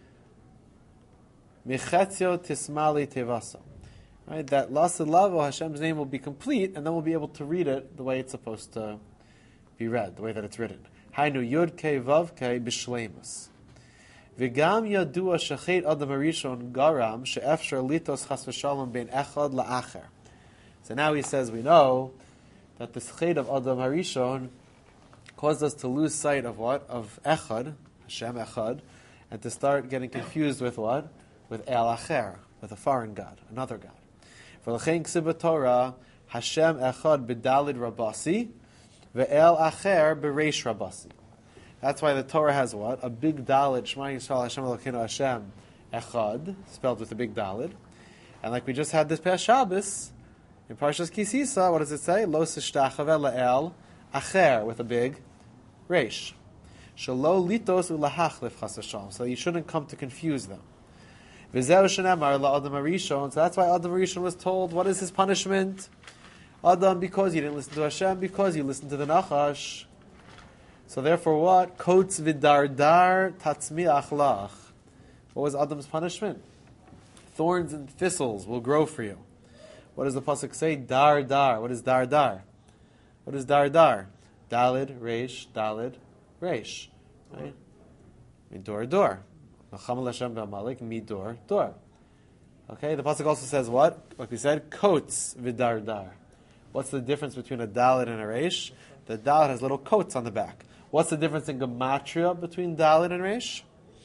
Speaker 1: Mechetzio Tismali Tevaso. Right, that Lasid Lavo, Hashem's name will be complete, and then we'll be able to read it the way it's supposed to be read, the way that it's written. Hainu Yud Kei Vav Kei B'Shleimus. V'gam Yadua Shechet Adam Harishon Garam She'efshar Litos Chas V'Shalom Ben Echad La'acher. So now he says we know that the Shechet of Adam Harishon caused us to lose sight of what? Of Echad, Hashem Echad, and to start getting confused with what? With El Acher, with a foreign God, another God. For l'chein ksiv Torah, Hashem Echad b'Dalid Rabasi, ve'el Acher b'Reish Rabasi. That's why the Torah has what? A big Dalid, Shema Yisrael Hashem Elokeinu Hashem Echad, spelled with a big Dalid. And like we just had this past Shabbos, in Parshas Kisisa, what does it say? Lo sishtachav la'el Acher, with a big Reish. Shelo litos ulahachlif chas v'shalom. So you shouldn't come to confuse them. V'zeu shenemar la'adam harishon. So that's why Adam Harishon was told, what is his punishment? Adam, because you didn't listen to Hashem, because you listened to the Nachash. So therefore what? Kotz v'dardar tatzmiach lach. What was Adam's punishment? Thorns and thistles will grow for you. What does the pasuk say? Dar dar. What is dar dar? What is dar dar? Dalid, reish, dalid, reish. Right? Midor, door. Nacham Hashem b'amalek, midor, door. Okay, the pasuk also says what? Like we said, coats v'dar dar. What's the difference between a dalid and a reish? The dalid has little coats on the back. What's the difference in gematria between dalid and reish?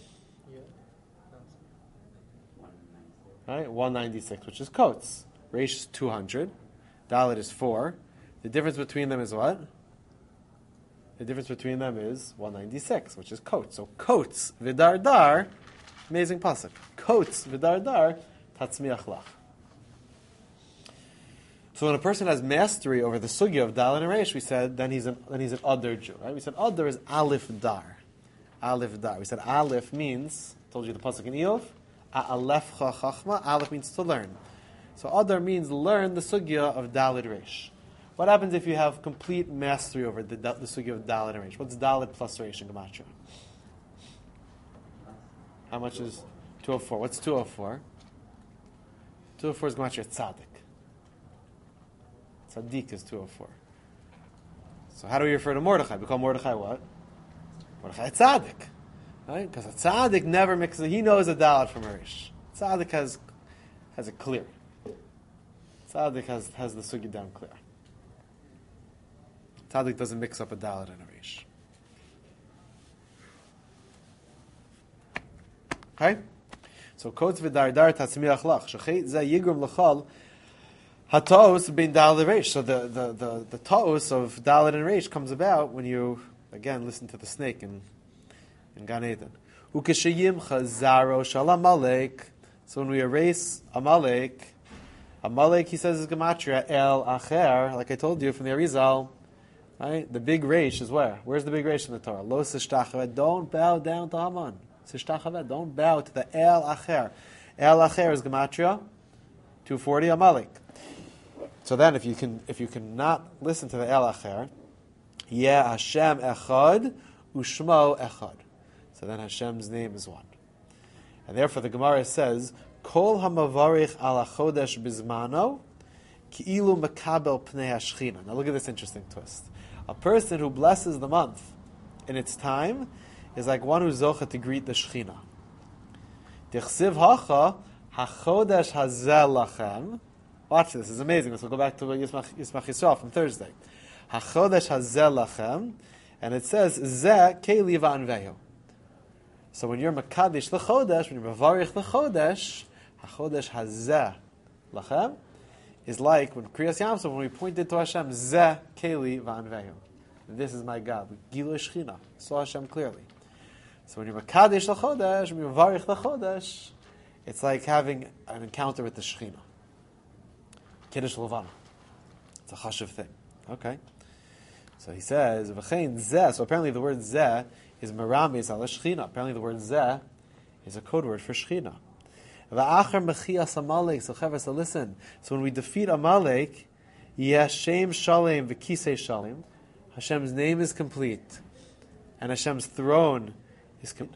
Speaker 1: Right, one ninety-six, which is coats. Reish is two hundred. Dalet is four. The difference between them is what? The difference between them is one ninety-six, which is coats. So coats, vidar dar, amazing pasuk. Coats, vidar dar, tatzmiach lach. So when a person has mastery over the sugya of Dalet and Reish, we said, then he's an then he's an Adar Jew, right? We said Adar is Aleph Dar. Aleph Dar. We said Aleph means, told you the pasuk in Eov, A'alefcha chachma. Aleph means to learn. So Adar means learn the sugya of Dalet Reish. What happens if you have complete mastery over the, the sugya of Dalet and Reish? What's Dalet plus Reish in Gematria? How much is two oh four? What's two oh four? two oh four is Gematria Tzaddik. Tzaddik is two oh four. So how do we refer to Mordechai? We call Mordechai what? Mordechai Tzaddik. Right? Because a tzaddik never mixes. He knows a dalet from a reish. Tzaddik has has it clear. Tzaddik has has the sugi down clear. Tzaddik doesn't mix up a dalet and a reish. Okay? So kotz v'dardar tatzmiach lach shechet zeh yigrum lechal hatos bin dalet reish. So the the the the taos of dalet and reish comes about when you again listen to the snake and. In Gan Eden. Ukeshayimcha zaro shalamalek. So when we erase Amalek, Amalek, he says, is gematria el acher. Like I told you from the Arizal, right? The big reish is where? Where's the big reish in the Torah? Lo sishtachavet. Don't bow down to Haman. Sishtachavet. Don't bow to the el acher. El acher is gematria two forty Amalek. So then, if you can, if you cannot listen to the el acher, yeah Hashem echad ushmo echad. So then Hashem's name is one. And therefore the Gemara says, Kol hamavarich ala chodesh bizmano, ki'ilu makabel pnei hashchina. Now look at this interesting twist. A person who blesses the month in its time is like one who's zocha to greet the Shechina. Dichsiv hacha, hachodesh hazel lachem. Watch this, it's amazing. Let's go back to Yismach Yisrael from Thursday. Hachodesh hazel lachem, and it says, Zeh keli va'anvehu. So when you're Makadish the Chodesh, when you're Mavarich the Chodesh, HaChodesh Hazeh Lachem is like when Kriyas Yamsov, when we pointed to Hashem, Zeh Keli Va'anvehu. This is my God. Gilu Shechina. Saw Hashem clearly. So when you're Makadish the Chodesh, when you're Mavarich the Chodesh, it's like having an encounter with the Shechina. Kiddush Levana. It's a chashuv thing. Okay. So he says, V'chein Zeh. So apparently the word Zeh is meramis ala Shechina. Apparently the word Zeh is a code word for Shechina. V'acher mechias Amalek. So Chaver, so listen. So when we defeat Amalek, Yashem Shalem v'kisei Shalem, Hashem's name is complete, and Hashem's throne is complete.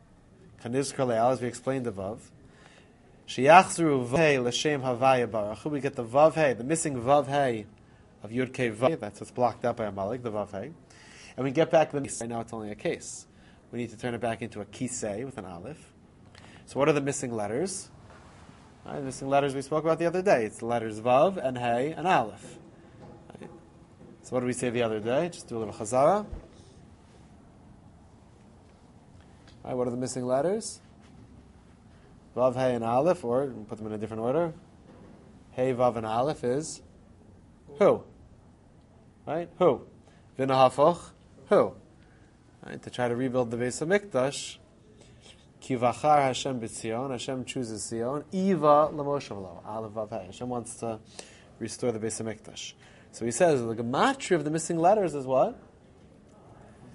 Speaker 1: Kaniz Karleal, as we explained above. Sheyachzru v'hei l'shem havaya baruch. We get the vav hey, the missing vav hey of Yud Kei Vav. That's what's blocked out by Amalek, the vav hey. And we get back the right now it's only a case. We need to turn it back into a kisei with an aleph. So what are the missing letters? Right, the missing letters we spoke about the other day. It's the letters vav and hey and aleph. Right. So what did we say the other day? Just do a little chazara. Right, what are the missing letters? Vav, hey, and aleph, or we'll put them in a different order. Hey, vav, and aleph is who? Right? Who? V'nahafoch. Who? Right, to try to rebuild the Beis HaMikdash, Ki vachar Hashem b'Tzion, Hashem chooses Zion, Iva l'moshavlo, Aleph Vav Hey. Hashem wants to restore the Beis HaMikdash. So he says, the gematria of the missing letters is what?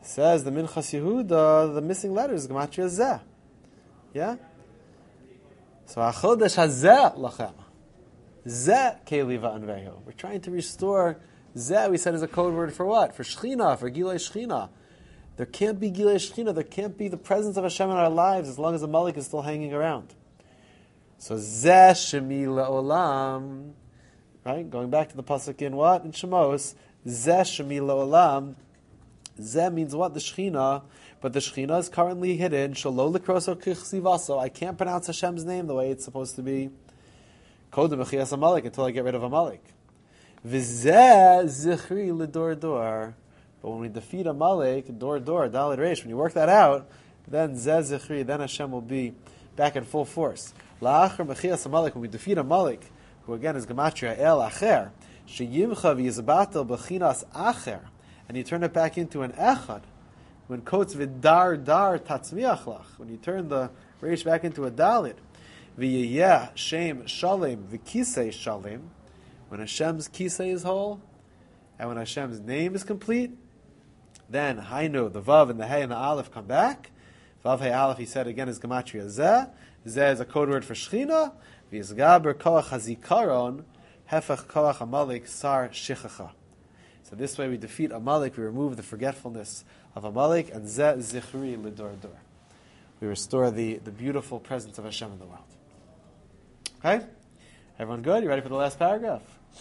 Speaker 1: Says the Minchas Yehuda, the missing letter is Gematria Zeh. Yeah? So HaChodesh HaZeh Lachem. Zeh Keli Va'anvehu. We're trying to restore Zeh, we said, is a code word for what? For Shechina, for Gilei Shechina. There can't be Gilei Shechina, there can't be the presence of Hashem in our lives as long as the Malik is still hanging around. So Zeh Shemi Le'olam, right? Going back to the pasuk in what? In Shemos, Zeh Shemi Le'olam. Zeh means what? The Shechina, but the Shechina is currently hidden. Shalo L'kroso Kichsivaso. I can't pronounce Hashem's name the way it's supposed to be. Kodem B'chias Amalek, until I get rid of Amalek. V'zeh Zichri L'dor Dor. But when we defeat Amalek, Dor Dor, Dalet Reish, when you work that out, then Zeh Zichri, then Hashem will be back in full force. La'achar B'chias Amalek, when we defeat Amalek, who again is Gematria El Acher, Sheyimcha V'yizbatel B'chinas Acher, and you turn it back into an echad. When quotes v'dar dar tatzmiach lach, when you turn the reish back into a dalit, v'yeyeh shem shalem v'kisei shalem, when Hashem's kisei is whole, and when Hashem's name is complete, then hainu, the vav and the hey and the aleph come back. Vav hey aleph, he said again, is gematria zeh. Zeh is a code word for shechina. V'yizgaber koach hazikaron hefach koach amalik sar shichacha. So this way we defeat Amalek, we remove the forgetfulness of Amalek, and Zeh Zichri L'dor Dor. We restore the, the beautiful presence of Hashem in the world. Okay? Everyone good? You ready for the last paragraph?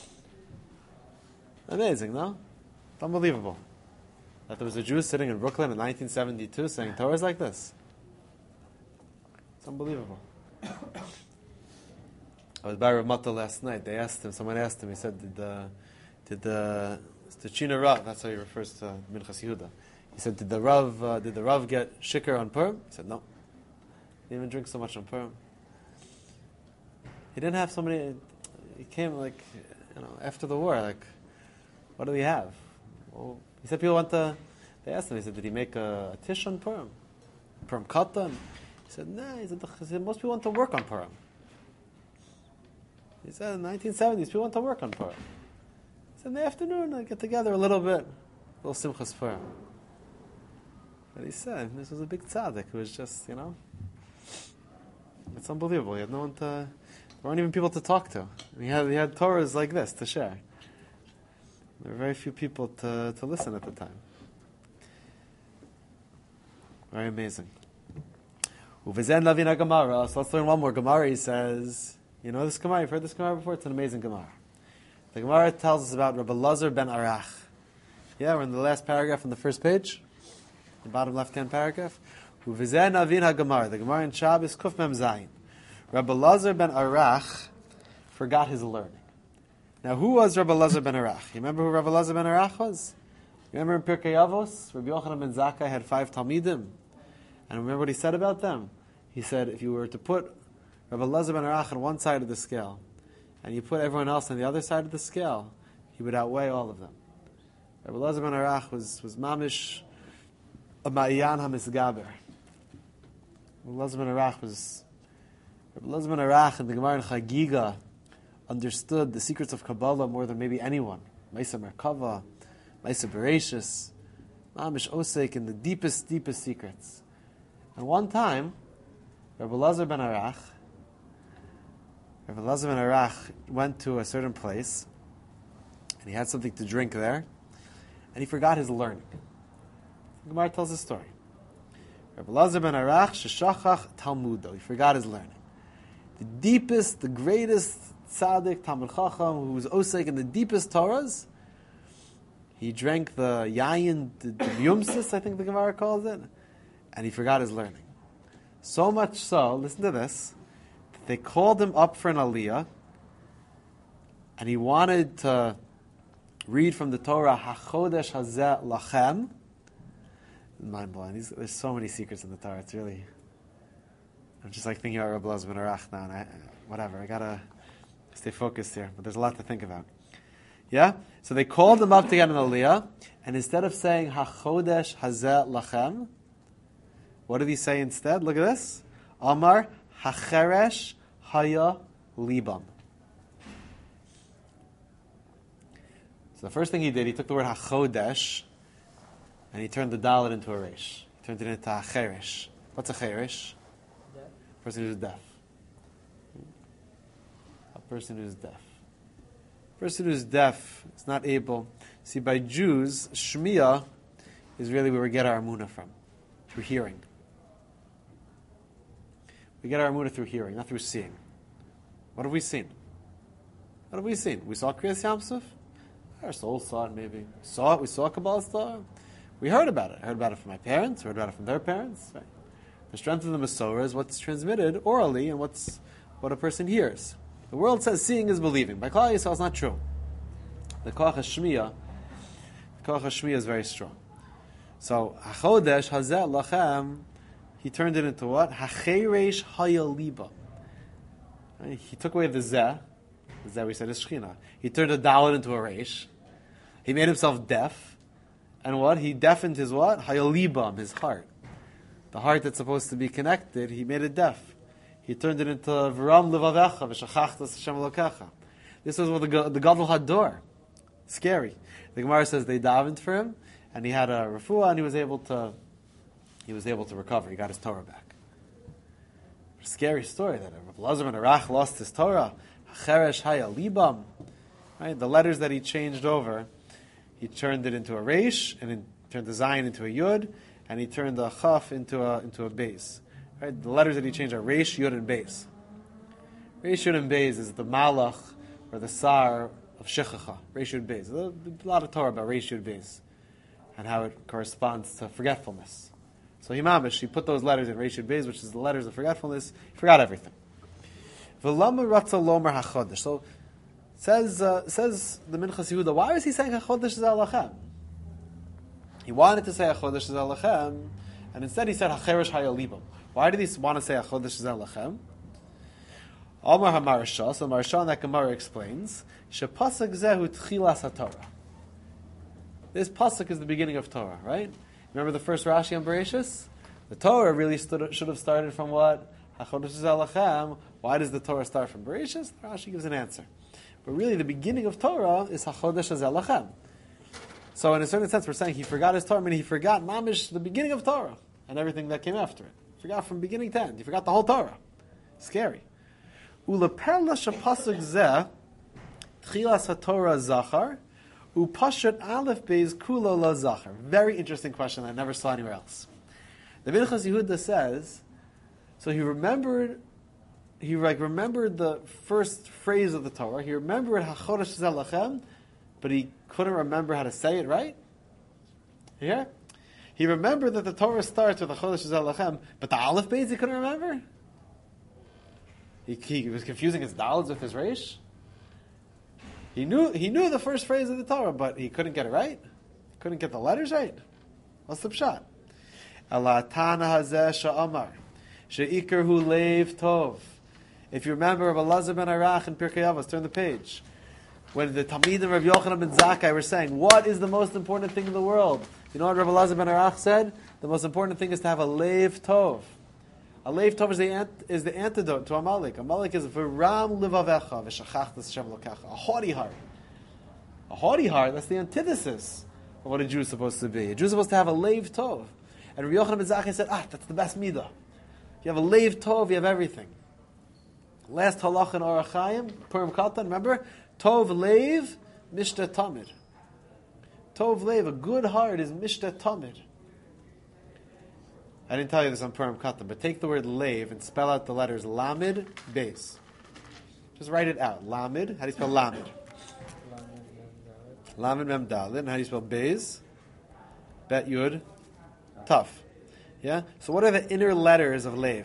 Speaker 1: Amazing, no? It's unbelievable. That there was a Jew sitting in Brooklyn in nineteen seventy-two saying Torahs like this. It's unbelievable. I was by Rav Mata last night. They asked him, someone asked him, he said, did the, did the, the China Rav, that's how he refers to Minchas Yehuda. He said, did the Rav, uh, did the Rav get shikar on Purim? He said, no. He didn't even drink so much on Purim. He didn't have so many, he came like, you know, after the war, like, what do we have? Well, he said people want to, they asked him, he said, did he make a, a tish on Purim? Purim katan? He said, no, he said, he said, most people want to work on Purim. He said, in the nineteen seventies, people want to work on Purim. He said, in the afternoon, I get together a little bit, a little simchas Purim. But he said, this was a big tzaddik who was just, you know, it's unbelievable. He had no one to, there weren't even people to talk to. He had, he had Torahs like this to share. There were very few people to, to listen at the time. Very amazing. Uvezen lavina Gemara. So let's learn one more Gemara. He says, you know this Gemara? You've heard this Gemara before? It's an amazing Gemara. The Gemara tells us about Rabbi Lazar ben Arach. Yeah, we're in the last paragraph on the first page. The bottom left-hand paragraph. Uvezen avin ha-Gemara. The Gemara in Shabbos, Kuf Mem Zayin. Rabbi Lazar ben Arach forgot his learning. Now, who was Rabbi Lazar ben Arach? You remember who Rabbi Lazar ben Arach was? You remember in Pirkei Avos, Rabbi Yochanan ben Zakkai had five Talmidim. And remember what he said about them? He said, if you were to put Rabbi Lazar ben Arach on one side of the scale, and you put everyone else on the other side of the scale, he would outweigh all of them. Rabbi Lazar ben Arach was, was mamish a Ma'yan HaMisgaber. Rabbi Lazar ben Arach was... Rabbi Lazar ben Arach in the Gemara in Chagiga understood the secrets of Kabbalah more than maybe anyone. Maisa Merkava, Maisa Bereshis, mamish Osek in the deepest, deepest secrets. And one time, Rabbi Lazar ben Arach, Rabbi Lazar ben Arach went to a certain place, and he had something to drink there, and he forgot his learning. The Gemara tells the story. Rabbi Lazar ben Arach sheshachach Talmudo. He forgot his learning. The deepest, the greatest tzaddik, Talmud Chacham, who was osek in the deepest Torahs, he drank the yayin, the, the yumsis, I think the Gemara calls it, and he forgot his learning. So much so, listen to this, that they called him up for an aliyah, and he wanted to read from the Torah, HaChodesh Hazeh Lachem. Mind blowing. These, there's so many secrets in the Torah. It's really, I'm just like thinking about Rabbi Lazar ben Arach now, and I, whatever, I gotta stay focused here, but there's a lot to think about. Yeah? So they called him up to get an aliyah, and instead of saying, HaChodesh Hazeh Lachem, what did he say instead? Look at this. Amar hacheresh haya libam. So the first thing he did, he took the word hachodesh, and he turned the dalet into a resh. He turned it into a cheresh. What's a cheresh?
Speaker 3: Deaf.
Speaker 1: A person who's deaf. A person who's deaf. A person who's deaf is not able. See, by Jews, shmiya is really where we get our emunah from, through hearing. We get our emunah through hearing, not through seeing. What have we seen? What have we seen? We saw Kriyas Yamsuf. Our souls saw it, maybe. We saw it. We saw Kabbalah Star. We heard about it. I heard about it from my parents. Heard about it from their parents. Right? The strength of the Masorah is what's transmitted orally and what's what a person hears. The world says seeing is believing. By Klal Yisrael, it's not true. The Koach HaShmiya, the Koach HaShmiya is very strong. So, HaChodesh Hazeh Lachem, he turned it into what? HaCheresh Hayaliba. He took away the Zeh. The Zeh we said is Shechina. He turned a dalet into a Resh. He made himself deaf. And what? He deafened his what? Hayalibam, his heart. The heart that's supposed to be connected, he made it deaf. He turned it into V'ram Levavecha V'shachachtas Hashem Elokecha. This was what the, the Gadol Hador. Scary. The Gemara says they davened for him, and he had a refuah, and he was able to he was able to recover. He got his Torah back. A scary story that Rabbi Lazar ben Arach lost his Torah. Cheresh Hayalibam. Right? The letters that he changed over, he turned it into a Reish, and then turned the Zayin into a Yud, and he turned the Chaf into a into a Beis. Right? The letters that he changed are Reish, Yud, and Beis. Reish, Yud, and Beis is the Malach, or the Sar of Shechacha. Reish, Yud, Beis. A lot of Torah about Reish, Yud, Beis, and how it corresponds to forgetfulness. So Himamish, he put those letters in Reish, Yud, Beis, which is the letters of forgetfulness. He forgot everything. V'lama ratza lomer hachodesh. So says uh, says the Minchas Yehuda, why was he saying hachodesh zal lachem? He wanted to say hachodesh zal lachem, and instead he said hacheresh hayalibam. Why did he want to say hachodesh zal lachem? Amar HaMaharsha. So Maharsha in that Gemara explains, shepasuk zehu tchilas haTorah. This pasuk is the beginning of Torah, right? Remember the first Rashi on Bereshis? The Torah really stood, should have started from what? HaChodesh Zal Lachem. Why does the Torah start from Bereshis? Rashi gives an answer. But really the beginning of Torah is HaChodesh Zal Lachem. So in a certain sense we're saying he forgot his Torah, meaning he forgot mamish the beginning of Torah and everything that came after it. He forgot from beginning to end. He forgot the whole Torah. Scary. Uleperla shapasuk zeh tchilas haTorah zachar upashat aleph beis kulo la zachar. Very interesting question I never saw anywhere else. The Minchas Yehuda says, so he remembered, he like remembered the first phrase of the Torah. He remembered hachodesh zal lachem, but he couldn't remember how to say it right. Yeah, he remembered that the Torah starts with hachodesh zal lachem, but the aleph beis he couldn't remember. He, he was confusing his daleds with his reish. He knew he knew the first phrase of the Torah, but he couldn't get it right. He couldn't get the letters right. What's the pshat? Allah Tana Hazeh Sha'amar She'ikerhu Leiv Tov. If you remember Rabbi Elazar ben Arach in Pirkei Avos, turn the page. When the Talmidim of Yochanan ben Zakkai were saying, what is the most important thing in the world? You know what Rabbi Elazar ben Arach said? The most important thing is to have a Leiv Tov. A Leiv Tov is the, ant- is the antidote to Amalek. Amalek is V'ram Livavecha V'shachachtas Hashem Elokecha. A haughty heart. A haughty heart, that's the antithesis of what a Jew is supposed to be. A Jew is supposed to have a Leiv Tov. And Rabbi Yochanan ben Zakkai said, ah, that's the best midah. You have a Leiv Tov, you have everything. Last halach in Orach Chaim, Purim Katan, remember? Tov Leiv, Mishta Tamid. Tov Leiv, a good heart is Mishta Tamid. I didn't tell you this on Purim Katan, but take the word Leiv and spell out the letters Lamed, Beis. Just write it out. Lamed, how do you spell Lamed? Lamed Mem Dalet. And how do you spell Beis? Bet Yud. Tough. Yeah? So what are the inner letters of Leiv?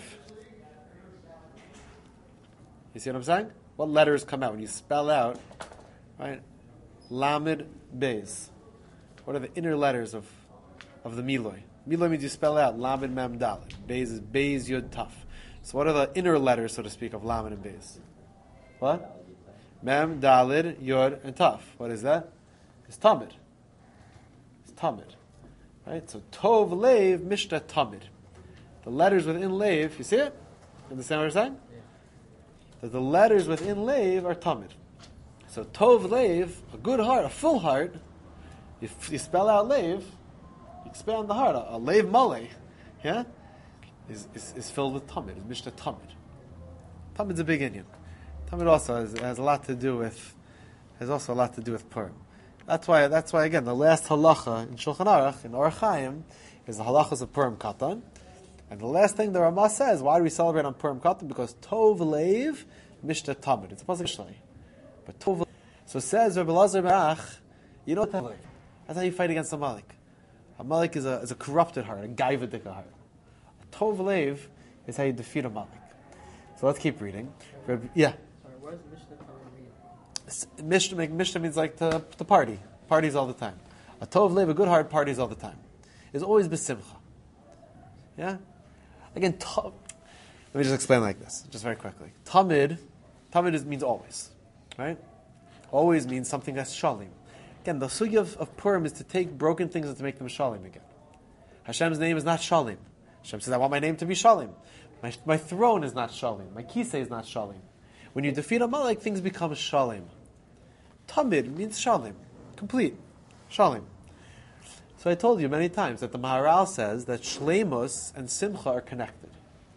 Speaker 1: You see what I'm saying? What letters come out when you spell out, right? Lamed Beis. What are the inner letters of, of the Miloi? Miloi means you spell out Lamed Mem Dalet. Beis is Beis Yud Taf. So what are the inner letters, so to speak, of Lamed and Beis? What? Mem, Dalet, Yud, and Taf. What is that? It's Tamid. It's Tamid. Right? So Tov Leiv Mishta Tamid. The letters within Leiv, you see it? Understand what I'm saying? Yeah. That the letters within Leiv are Tamid. So Tov Leiv, a good heart, a full heart, you, you spell out Leiv, You expand the heart. A, a leiv malay, yeah, is, is, is filled with tamid. Is mishta tamid. Tamid's a big Indian. Tamid also has, has a lot to do with has also a lot to do with Purim. That's why that's why again the last halacha in Shulchan Aruch in Orach Chaim is the halachas of Purim Katan, and the last thing the Ramah says, why do we celebrate on Purim Katan? Because Tov Leiv Mishta Tamid. It's a pasuk, but Tov. So says Rabbi Elazar Barach, you know what Tov Leiv? That's how you fight against a Malik. A Malik is a is a corrupted heart, a gaivadik heart. A Tov Leiv is how you defeat a Malik. So let's keep reading. Rabbi, yeah.
Speaker 2: Sorry, what does Mishnah mean?
Speaker 1: Mishnah, Mishnah means like to, to party. Parties all the time. A Tov Leiv, a good heart, parties all the time. Is always besimcha. Yeah? Again, to, let me just explain like this, just very quickly. Tamid, Tamid is, means always. Right? Always means something that's shalim. Again, the sugya of, of Purim is to take broken things and to make them shalim again. Hashem's name is not shalim. Hashem says, I want my name to be shalim. My, my throne is not shalim. My kisei is not shalim. When you defeat a Malek, things become shalim. Tamid means shalim. Complete. Shalim. So I told you many times that the Maharal says that shleimus and simcha are connected.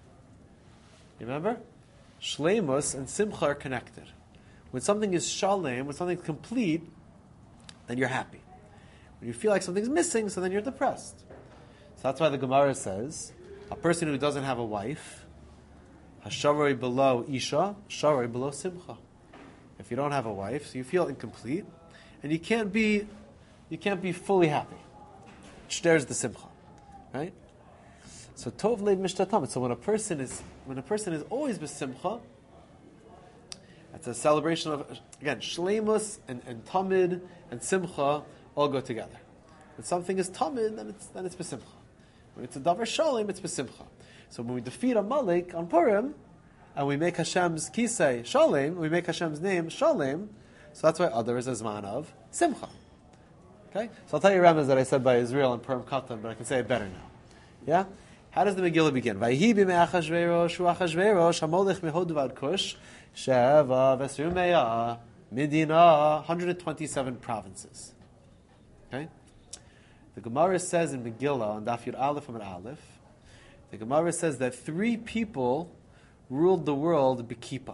Speaker 1: You remember? Shleimus and simcha are connected. When something is shalim, when something's complete, then you're happy. When you feel like something's missing, so then you're depressed. So that's why the Gemara says, a person who doesn't have a wife, hashavroi below isha, shavroi below simcha. If you don't have a wife, so you feel incomplete, and you can't be, you can't be fully happy. There's the simcha, right? So tov leiv mishta tamid. So when a person is, when a person is always besimcha, that's a celebration of, again, shleimus and, and tamid and simcha all go together. When something is tamid, then it's then it's besimcha. When it's a davar shalim, it's besimcha. So when we defeat a Malik on Purim, and we make Hashem's kisei shalim, we make Hashem's name shalim, so that's why other is a zman of simcha. Okay? So I'll tell you Ramaz that I said by Israel and Purim Katan, but I can say it better now. Yeah? How does the Megillah begin? Vayhi b'mei Achashverosh hu Achashverosh hamolech mehod vad kush sheva v'esrim me'ah Medina, one hundred twenty-seven provinces. Okay? The Gemara says in Megillah, on Daf Yud Aleph and Aleph, the Gemara says that three people ruled the world b'kippah.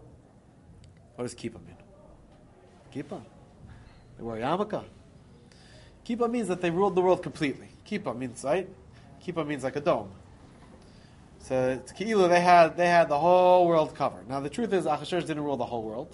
Speaker 1: What does kippah mean? Kippah. They wore yarmulke. Kippah means that they ruled the world completely. Kippah means, right? Kippah means like a dome. So it's Ki'ilu, they had they had the whole world covered. Now the truth is, Achashverosh didn't rule the whole world.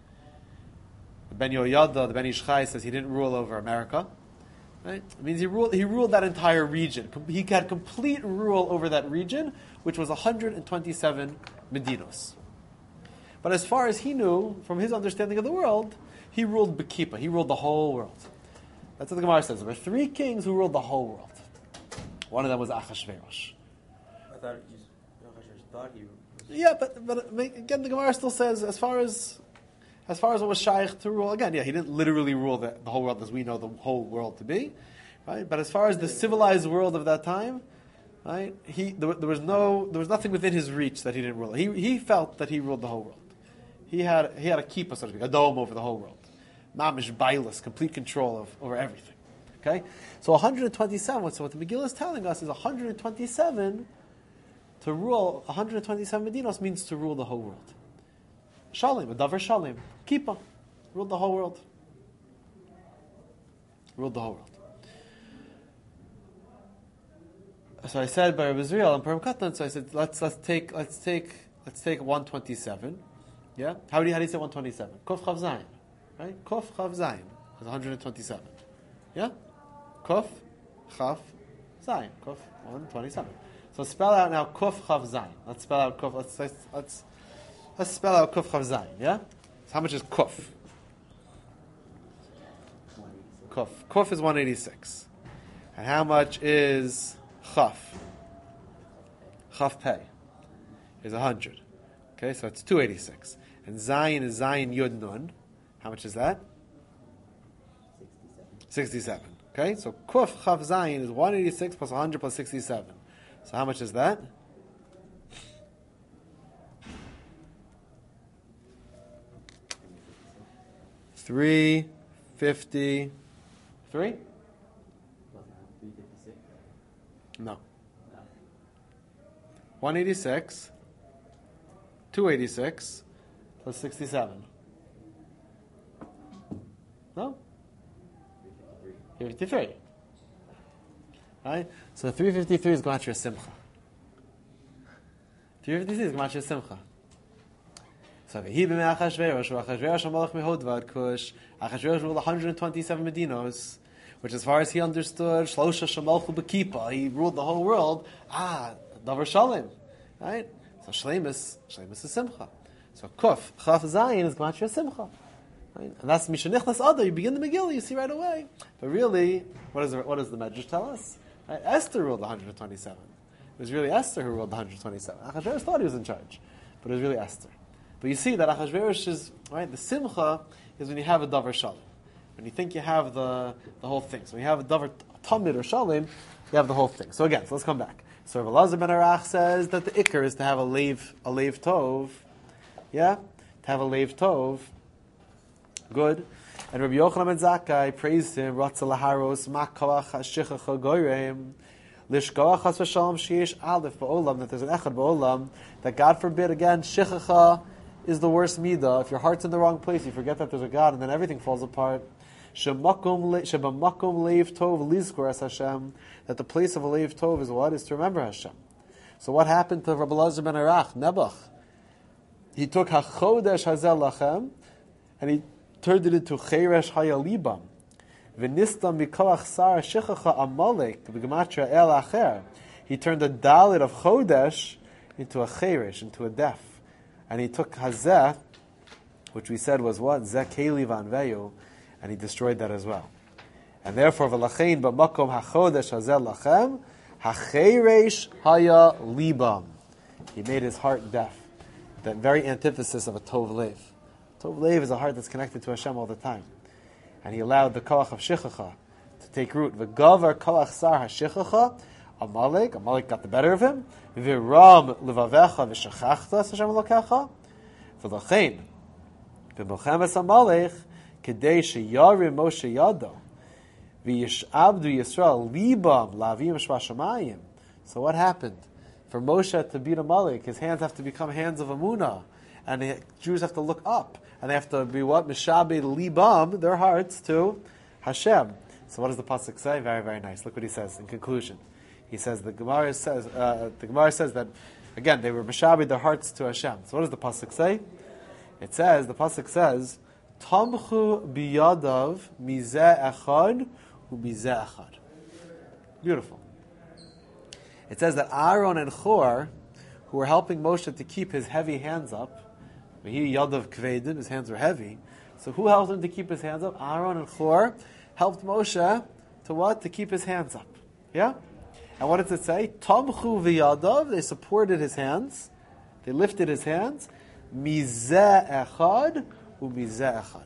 Speaker 1: The Ben Yoyada, the Ben Ish Chai says he didn't rule over America. Right? It means he ruled he ruled that entire region. He had complete rule over that region, which was one hundred twenty-seven Medinos. But as far as he knew, from his understanding of the world, he ruled Bekippah. He ruled the whole world. That's what the Gemara says. There were three kings who ruled the whole world. One of them was Achashverosh.
Speaker 2: I thought you Achashverosh thought he was...
Speaker 1: Yeah, but but again, the Gemara still says as far as as far as what was shaykh to rule. Again, yeah, he didn't literally rule the, the whole world as we know the whole world to be, right? But as far as the civilized world of that time, right? He there, there was no there was nothing within his reach that he didn't rule. He he felt that he ruled the whole world. He had he had a kippah, so to speak, a dome over the whole world. Mamish bailus, complete control of over everything. Okay, so one hundred twenty-seven. So what the Megillah is telling us is one hundred twenty-seven. To rule one hundred twenty-seven Medinos means to rule the whole world. Shalim, a davar shalim, kippah, ruled the whole world. Ruled the whole world. So I said by Rabbi Israel and Purim Katan. So I said let's let's take let's take let's take one twenty-seven. Yeah, how do you how do you say one twenty-seven? Kof chav zayin, right? Kof chav zayin is one hundred twenty-seven. Yeah, kof chav zayin, kof one twenty-seven. So spell out now kuf chav zayin. Let's spell out kuf. Let's let's let's, let's spell out kuf chav zayin. Yeah. So how much is kuf? Kuf. Kuf is one eighty-six. And how much is chaf? Chaf pei is a hundred. Okay, so it's two eighty-six. And zayin is zayin yud nun. How much is that? Sixty-seven. Okay, so kuf chav zayin is one eighty-six plus one hundred plus sixty-seven. So how much is that? Three fifty-three.
Speaker 2: three fifty-six.
Speaker 1: No.
Speaker 2: No.
Speaker 1: one eighty-six, two eighty-six, plus sixty-seven. No?
Speaker 2: three fifty-three.
Speaker 1: three fifty-three. Right? So three fifty-three is Gematria Simcha. three fifty-three is Gematria Simcha. So he b'mei Achashverosh, Achashverosh HaMelech Mehodvad Kush, Achashverosh ruled one hundred twenty-seven Medinos, which as far as he understood, Shlosha Shemalchu B'Kipa, he ruled the whole world. Ah, Davar Shalom. Right? So Shleimus, Shleimus is Simcha. So Kuf, Chaf Zayin is Gematria Simcha. Right? And that's Mishanichnas Adar. You begin the Megillah, you see right away. But really, what, is the, what does the Medrash tell us? Right? Esther ruled one hundred twenty-seven. It was really Esther who ruled one hundred twenty-seven. Achashverosh thought he was in charge, but it was really Esther. But you see that Achashverosh is, right, the Simcha is when you have a Davar Shalom. When you think you have the, the whole thing. So when you have a Davar Tamid or Shalom, you have the whole thing. So again, so let's come back. So Rav Elazar ben Arach says that the Iker is to have a Leiv, a Leiv Tov. Yeah? To have a Leiv Tov. Good. And Rabbi Yochanan ben Zakkai praised him, Ratza laharos makavach hashichacha goyreim, lishkoach has v'shalom sheish aleph ba'olam, that there's an echad ba'olam, that God forbid, again, shichacha is the worst midah. If your heart's in the wrong place, you forget that there's a God, and then everything falls apart. Shebamakom leiv tov lizkor es Hashem, that the place of a leiv tov is what? Is to remember Hashem. So what happened to Rabbi Elazar ben Arach, Nebuch? He took hachodesh hazel lachem, and he turned it into Cheresh Hayalibam. V'nistam mikoach sar shechacha amalek b'gematria el acher. He turned the dalit of Chodesh into a Cheresh, into a deaf. And he took Hazeh, which we said was what? Zeh Keli Vanveyu, and he destroyed that as well. And therefore, v'lachein b'makom hachodesh hazel lachem, hacheresh haya libam. He made his heart deaf. That very antithesis of a Tov Lev. Tov Lev is a heart that's connected to Hashem all the time. And he allowed the koach of Shichacha to take root. V'gavar koach sar ha-Shichacha, Amalek, Amalek got the better of him. V'ram levavecha v'shachachta Hashem Elokecha. V'lachein, v'mochemes Amalek, kedei sheyarim Moshe yado, v'yishabdu Yisrael libam la'avim shva shamayim. So what happened? For Moshe to beat Amalek, his hands have to become hands of Amunah. And the Jews have to look up. And they have to be what? Mishabed libam, their hearts, to Hashem. So what does the pasuk say? Very, very nice. Look what he says in conclusion. He says, the Gemara says, uh, the Gemara says that, again, they were mishabed their hearts to Hashem. So what does the pasuk say? It says, the pasuk says, Tamchu biyadav mizeh echad u'mizeh echad. Beautiful. It says that Aaron and Chor, who were helping Moshe to keep his heavy hands up, he yadav kvedim, his hands were heavy. So who helped him to keep his hands up? Aaron and Chor helped Moshe to what? To keep his hands up. Yeah? And what does it say? Tamchu v'yadav, they supported his hands, they lifted his hands. Mizeh echad u'mizeh echad.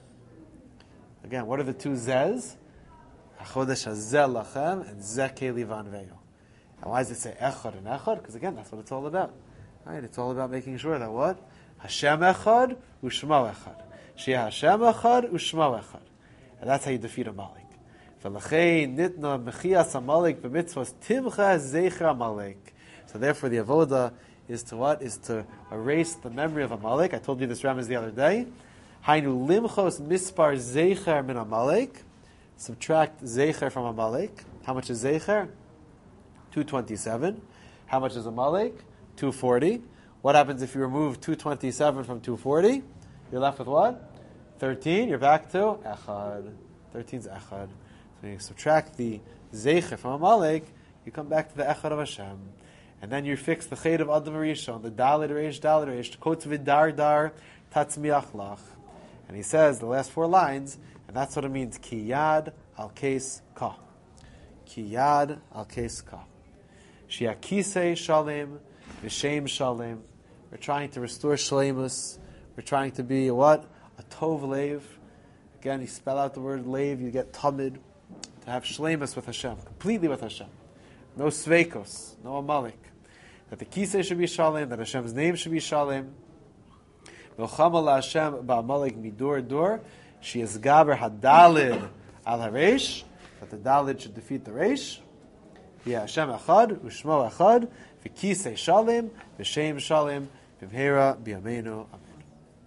Speaker 1: Again, what are the two zez? Achodesh hazeh lachem and zeh keli vanveyo. And why does it say echad and echad? Because again, that's what it's all about. Right? It's all about making sure that what? Hashem echad, u'shmo echad. Shia Hashem echad, u'shmo echad. And that's how you defeat Amalek. V'lachei nitna mechias Amalek b'mitzvos timcha zeicher Amalek. So therefore the avoda is to what? Is to erase the memory of Amalek. I told you this Ramaz the other day. Hainu limchos mispar zeicher min Amalek. Subtract zeicher from Amalek. How much is zeicher? two twenty-seven. How much is Amalek? two forty. What happens if you remove two twenty-seven from two forty? You're left with what? thirteen. You're back to Echad. thirteen is Echad. So you subtract the Zeicher from Amalek, you come back to the Echad of Hashem. And then you fix the Ched of Adam Rishon, the Dalet Reish, Dalet Reish, Kotz Vidar Dar, Tatzmiach Lach. And he says the last four lines, and that's what it means, Ki Yad Al Kes Ka. Ki Yad Al Kes Ka. Shiakisei Shalem, Vishem Shalem. We're trying to restore Shalemus. We're trying to be a what? A Tov Leiv. Again, you spell out the word Leiv, you get Tamid. To have Shalemus with Hashem, completely with Hashem. No Sveikos, no Amalek. That the Kisei should be Shalem, that Hashem's name should be Shalem. V'chama la Hashem ba'amalek midur dur, she is gaber hadalid al haresh, that the Dalit should defeat the Reish. Yeah, Hashem Echad, Ushmo Echad, V'kisei Shalim, V'shem Shalim, V'mhera B'yameinu. Amen.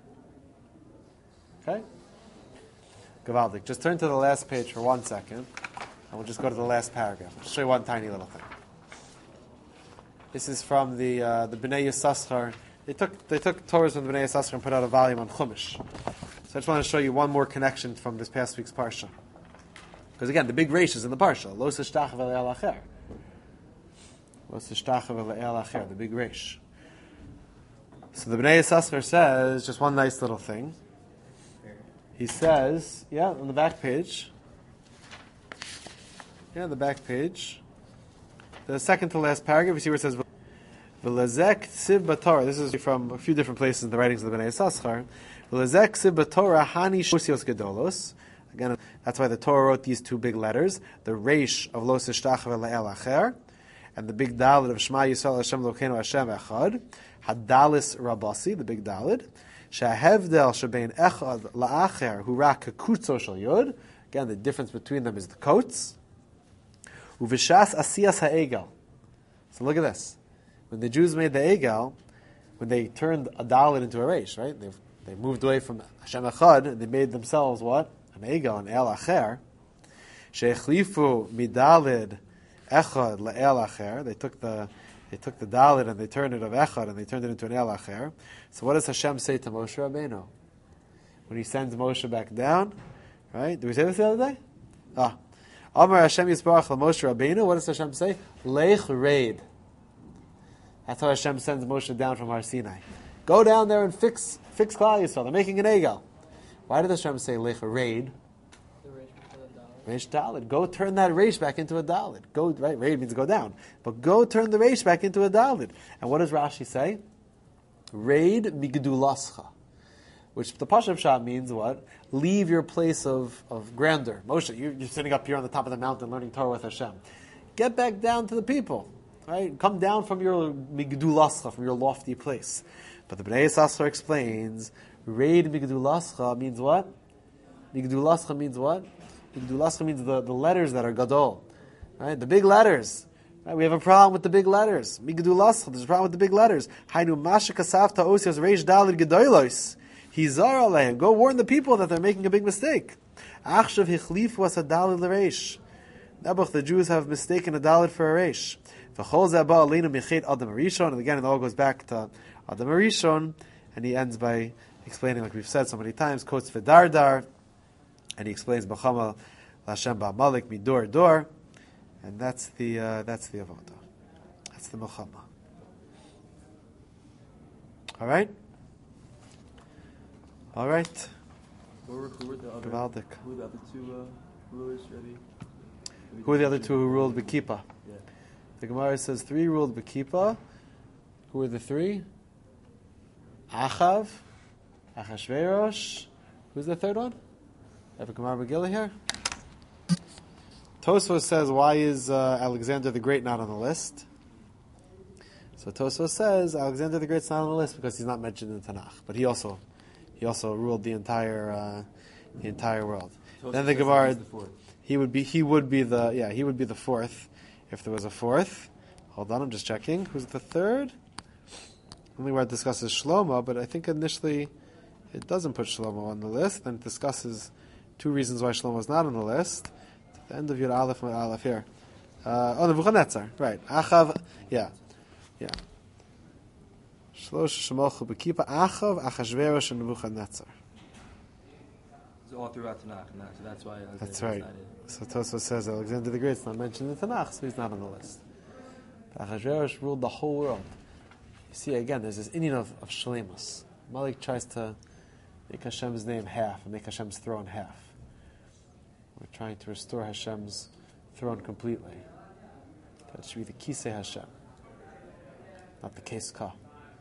Speaker 1: Okay? Gavaldik. Just turn to the last page for one second, and we'll just go to the last paragraph. I'll just show you one tiny little thing. This is from the uh, the Bnei Yissaschar. They took they took Torahs from the Bnei Yissaschar and put out a volume on Chumash. So I just want to show you one more connection from this past week's parsha. Because again, the big reish is in the parsha. Lo sishtachav el acher. Lo sishtachav el acher. The big reish. So the Bnei Yissaschar says just one nice little thing. He says, yeah, on the back page. Yeah, the back page. The second to last paragraph, you see where it says, V'lezek tsiv b'torah. This is from a few different places in the writings of the Bnei Yissaschar. V'lezek tsiv b'torah hani shosios gedolos. Again, that's why the Torah wrote these two big letters, the Reish of Lo Sishtachav Ela'el Acher, and the big Dalet of Shema Yisrael Hashem Elokeinu Hashem Echad, Hadalis Rabasi, the big Dalet, Shehevdel Shebein Echad La'acher, Hu Rak Kutzo Shel Yod. Again, the difference between them is the coats. Uvishas Asiyas Ha'egel. So look at this. When the Jews made the Egel, when they turned a Dalet into a Reish, right? They they moved away from Hashem Echad, and they made themselves what? An Egel, an El Acher. Sheichlifu Midalid Echad La'el Acher. They took the They took the Dalit and they turned it of Echad and they turned it into an El Acher. So what does Hashem say to Moshe Rabbeinu? When he sends Moshe back down, right? Did we say this the other day? Ah. Amar Hashem Yisbarach LaMoshe Rabbeinu. What does Hashem say? Lech Raid. That's how Hashem sends Moshe down from Har Sinai. Go down there and fix fix Klal Yisrael. They're making an Egel. Why did Hashem say Lech Raid? Reish Dalit. Go turn that Reish back into a Dalit. Go, right? Raid means go down. But go turn the Reish back into a Dalit. And what does Rashi say? Raid migdulascha. Which the Pashup Shah means what? Leave your place of, of grandeur. Moshe, you, you're sitting up here on the top of the mountain learning Torah with Hashem. Get back down to the people. Right? Come down from your migdulascha, from your lofty place. But the Bnei Yissaschar explains, Raid migdulascha means what? Migdulascha means what? Migdulascha means the, the letters that are gadol, right? The big letters. Right? We have a problem with the big letters. Migdulascha, there's a problem with the big letters. Hainu masha kasavta osios reish dalid gedolos. Hizar alehem. Go warn the people that they're making a big mistake. Achshav hichlifu was a dalid l'reish. Nebuch, the Jews have mistaken a dalid for a reish. V'chol zeh ba aleinu michet Adam Arishon. And again, it all goes back to Adam Arishon, and he ends by explaining, like we've said so many times, quotes Vidardar. And he explains B'chama L'Hashem Ba'Malik Midor Dor, and that's the uh, that's the avodah. That's the Milchama. All right, all right.
Speaker 3: Who were, who were the other?
Speaker 1: Gavaldik.
Speaker 3: Who were the other two uh, rulers? Ready?
Speaker 1: Who were the other two who ruled B'Kippah?
Speaker 3: Yeah.
Speaker 1: The Gemara says three ruled B'Kippah. Who were the three? Achav, Achashverosh. Who's the third one? Have a Gemara Megillah here. Tosfos says, why is uh, Alexander the Great not on the list? So Tosfos says Alexander the Great's not on the list because he's not mentioned in Tanakh, but he also he also ruled the entire uh, the entire world.
Speaker 3: Tosfos
Speaker 1: Then the
Speaker 3: says
Speaker 1: Gemara,
Speaker 3: he's the fourth.
Speaker 1: he would be he would be the yeah he would be the fourth if there was a fourth. Hold on, I'm just checking. Who's the third? Only where it discusses Shlomo, but I think initially it doesn't put Shlomo on the list. Then it discusses two reasons why Shlomo is not on the list. At the end of your Aleph, my Aleph here. Uh, oh, Nebuchadnezzar, right. Achav, yeah. Yeah. Shlosh Shemochu B'Kippah, Achav, Achashverosh, and Nebuchadnezzar.
Speaker 3: It's all throughout Tanakh, and that, so that's why Alexander
Speaker 1: That's right.
Speaker 3: decided.
Speaker 1: So Tosfos says Alexander the Great's not mentioned in Tanakh, so he's not on the list. But Achashverosh ruled the whole world. You see, again, there's this Indian of, of Shlemus. Malik tries to make Hashem's name half and make Hashem's throne half. We're trying to restore Hashem's throne completely. That should be the Kisei Hashem, not the Keska.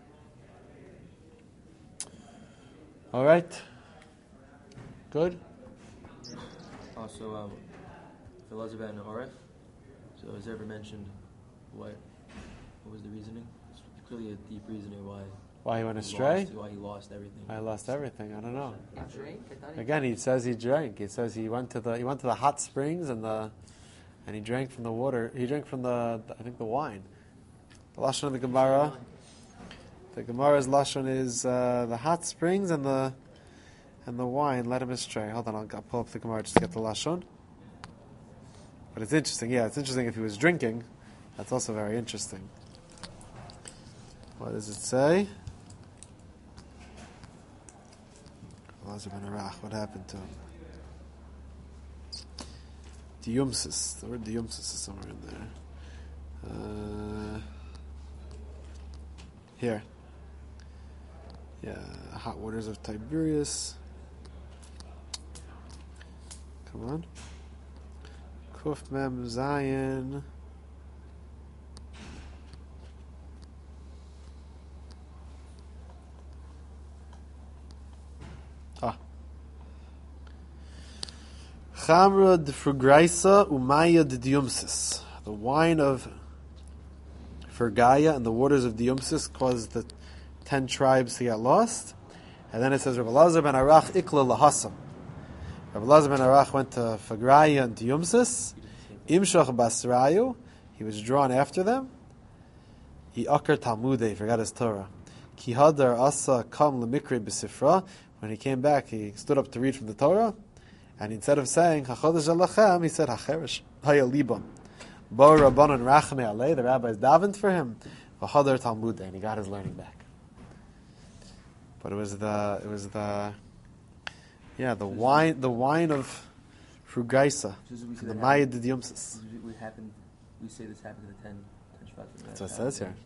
Speaker 1: All right. Good.
Speaker 3: Also, um, Elazar and Oref. So, is there ever mentioned what? What was the reasoning? It's clearly a deep reasoning why
Speaker 1: Why he went
Speaker 3: He
Speaker 1: astray?
Speaker 3: lost- Why he lost everything.
Speaker 1: I lost everything. I don't know.
Speaker 2: He drank? I thought he
Speaker 1: Again, he says he drank. He says he went to the he went to the hot springs and the and he drank from the water. He drank from the I think the wine. The lashon of the Gemara. The Gemara's lashon is uh, the hot springs and the and the wine led him astray. Hold on, I'll, I'll pull up the Gemara just to get the lashon. But it's interesting. Yeah, it's interesting if he was drinking. That's also very interesting. What does it say? Elazar ben Arach, what happened to him? Diumsis. The word diumsis is somewhere in there. Uh, here. Yeah, hot waters of Tiberias. Come on. Kuf Mem Zayin. Ah. Chamra de Frugraisa Umaya de Diumsis. The wine of Fergaya and the waters of Diumsis caused the ten tribes to get lost. And then it says, Rabbi Elazar ben Arach ikla lahasam. Rabbi Elazar ben Arach went to Fergaya and Diumsis. Imshach basrayu. He was drawn after them. He akar Talmudeh, forgot his Torah. Ki hadar asa kam lemikre b'sifra. When he came back, he stood up to read from the Torah, and instead of saying "Hachodesh Alachem," he said "Hacheresh Hayalibam." Bo Rabbanon Rachmei Alei. The rabbis davened for him. V'chadar Talmudeh, and he got his learning back. But it was the it was the yeah the wine the wine of Frugaisa, the Mayid Didyumsis.
Speaker 3: We happened. We say this happened to the ten. ten Shvatim.
Speaker 1: That's what it says here.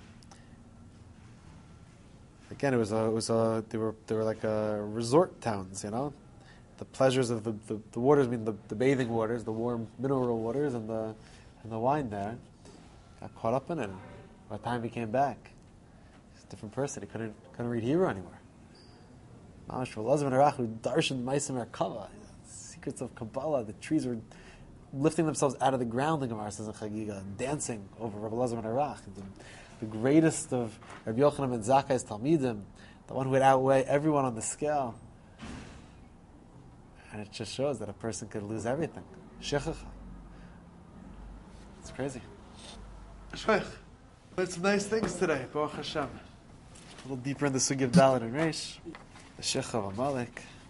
Speaker 1: Again, it was a, it was a, they were, they were like a resort towns, you know. The pleasures of the, the, the waters, I mean the, the bathing waters, the warm mineral waters, and the, and the wine there. Got caught up in it. By the time he came back, he's a different person. He couldn't, couldn't read Hebrew anymore. Mamash Elazar ben Arach, who darshan Ma'aseh Merkava, secrets of Kabbalah. The trees were lifting themselves out of the ground. The Gemara says in Chagiga, dancing over Rabbi Elazar ben Arach. The greatest of Rabbi Yochanan ben Zakkai's Talmidim, the one who would outweigh everyone on the scale. And it just shows that a person could lose everything. Shechacha. It's crazy. Sheikh, we had some nice things today. Baruch Hashem. A little deeper in the Sugi of Dalet and Reish. The Sheikh of Amalek.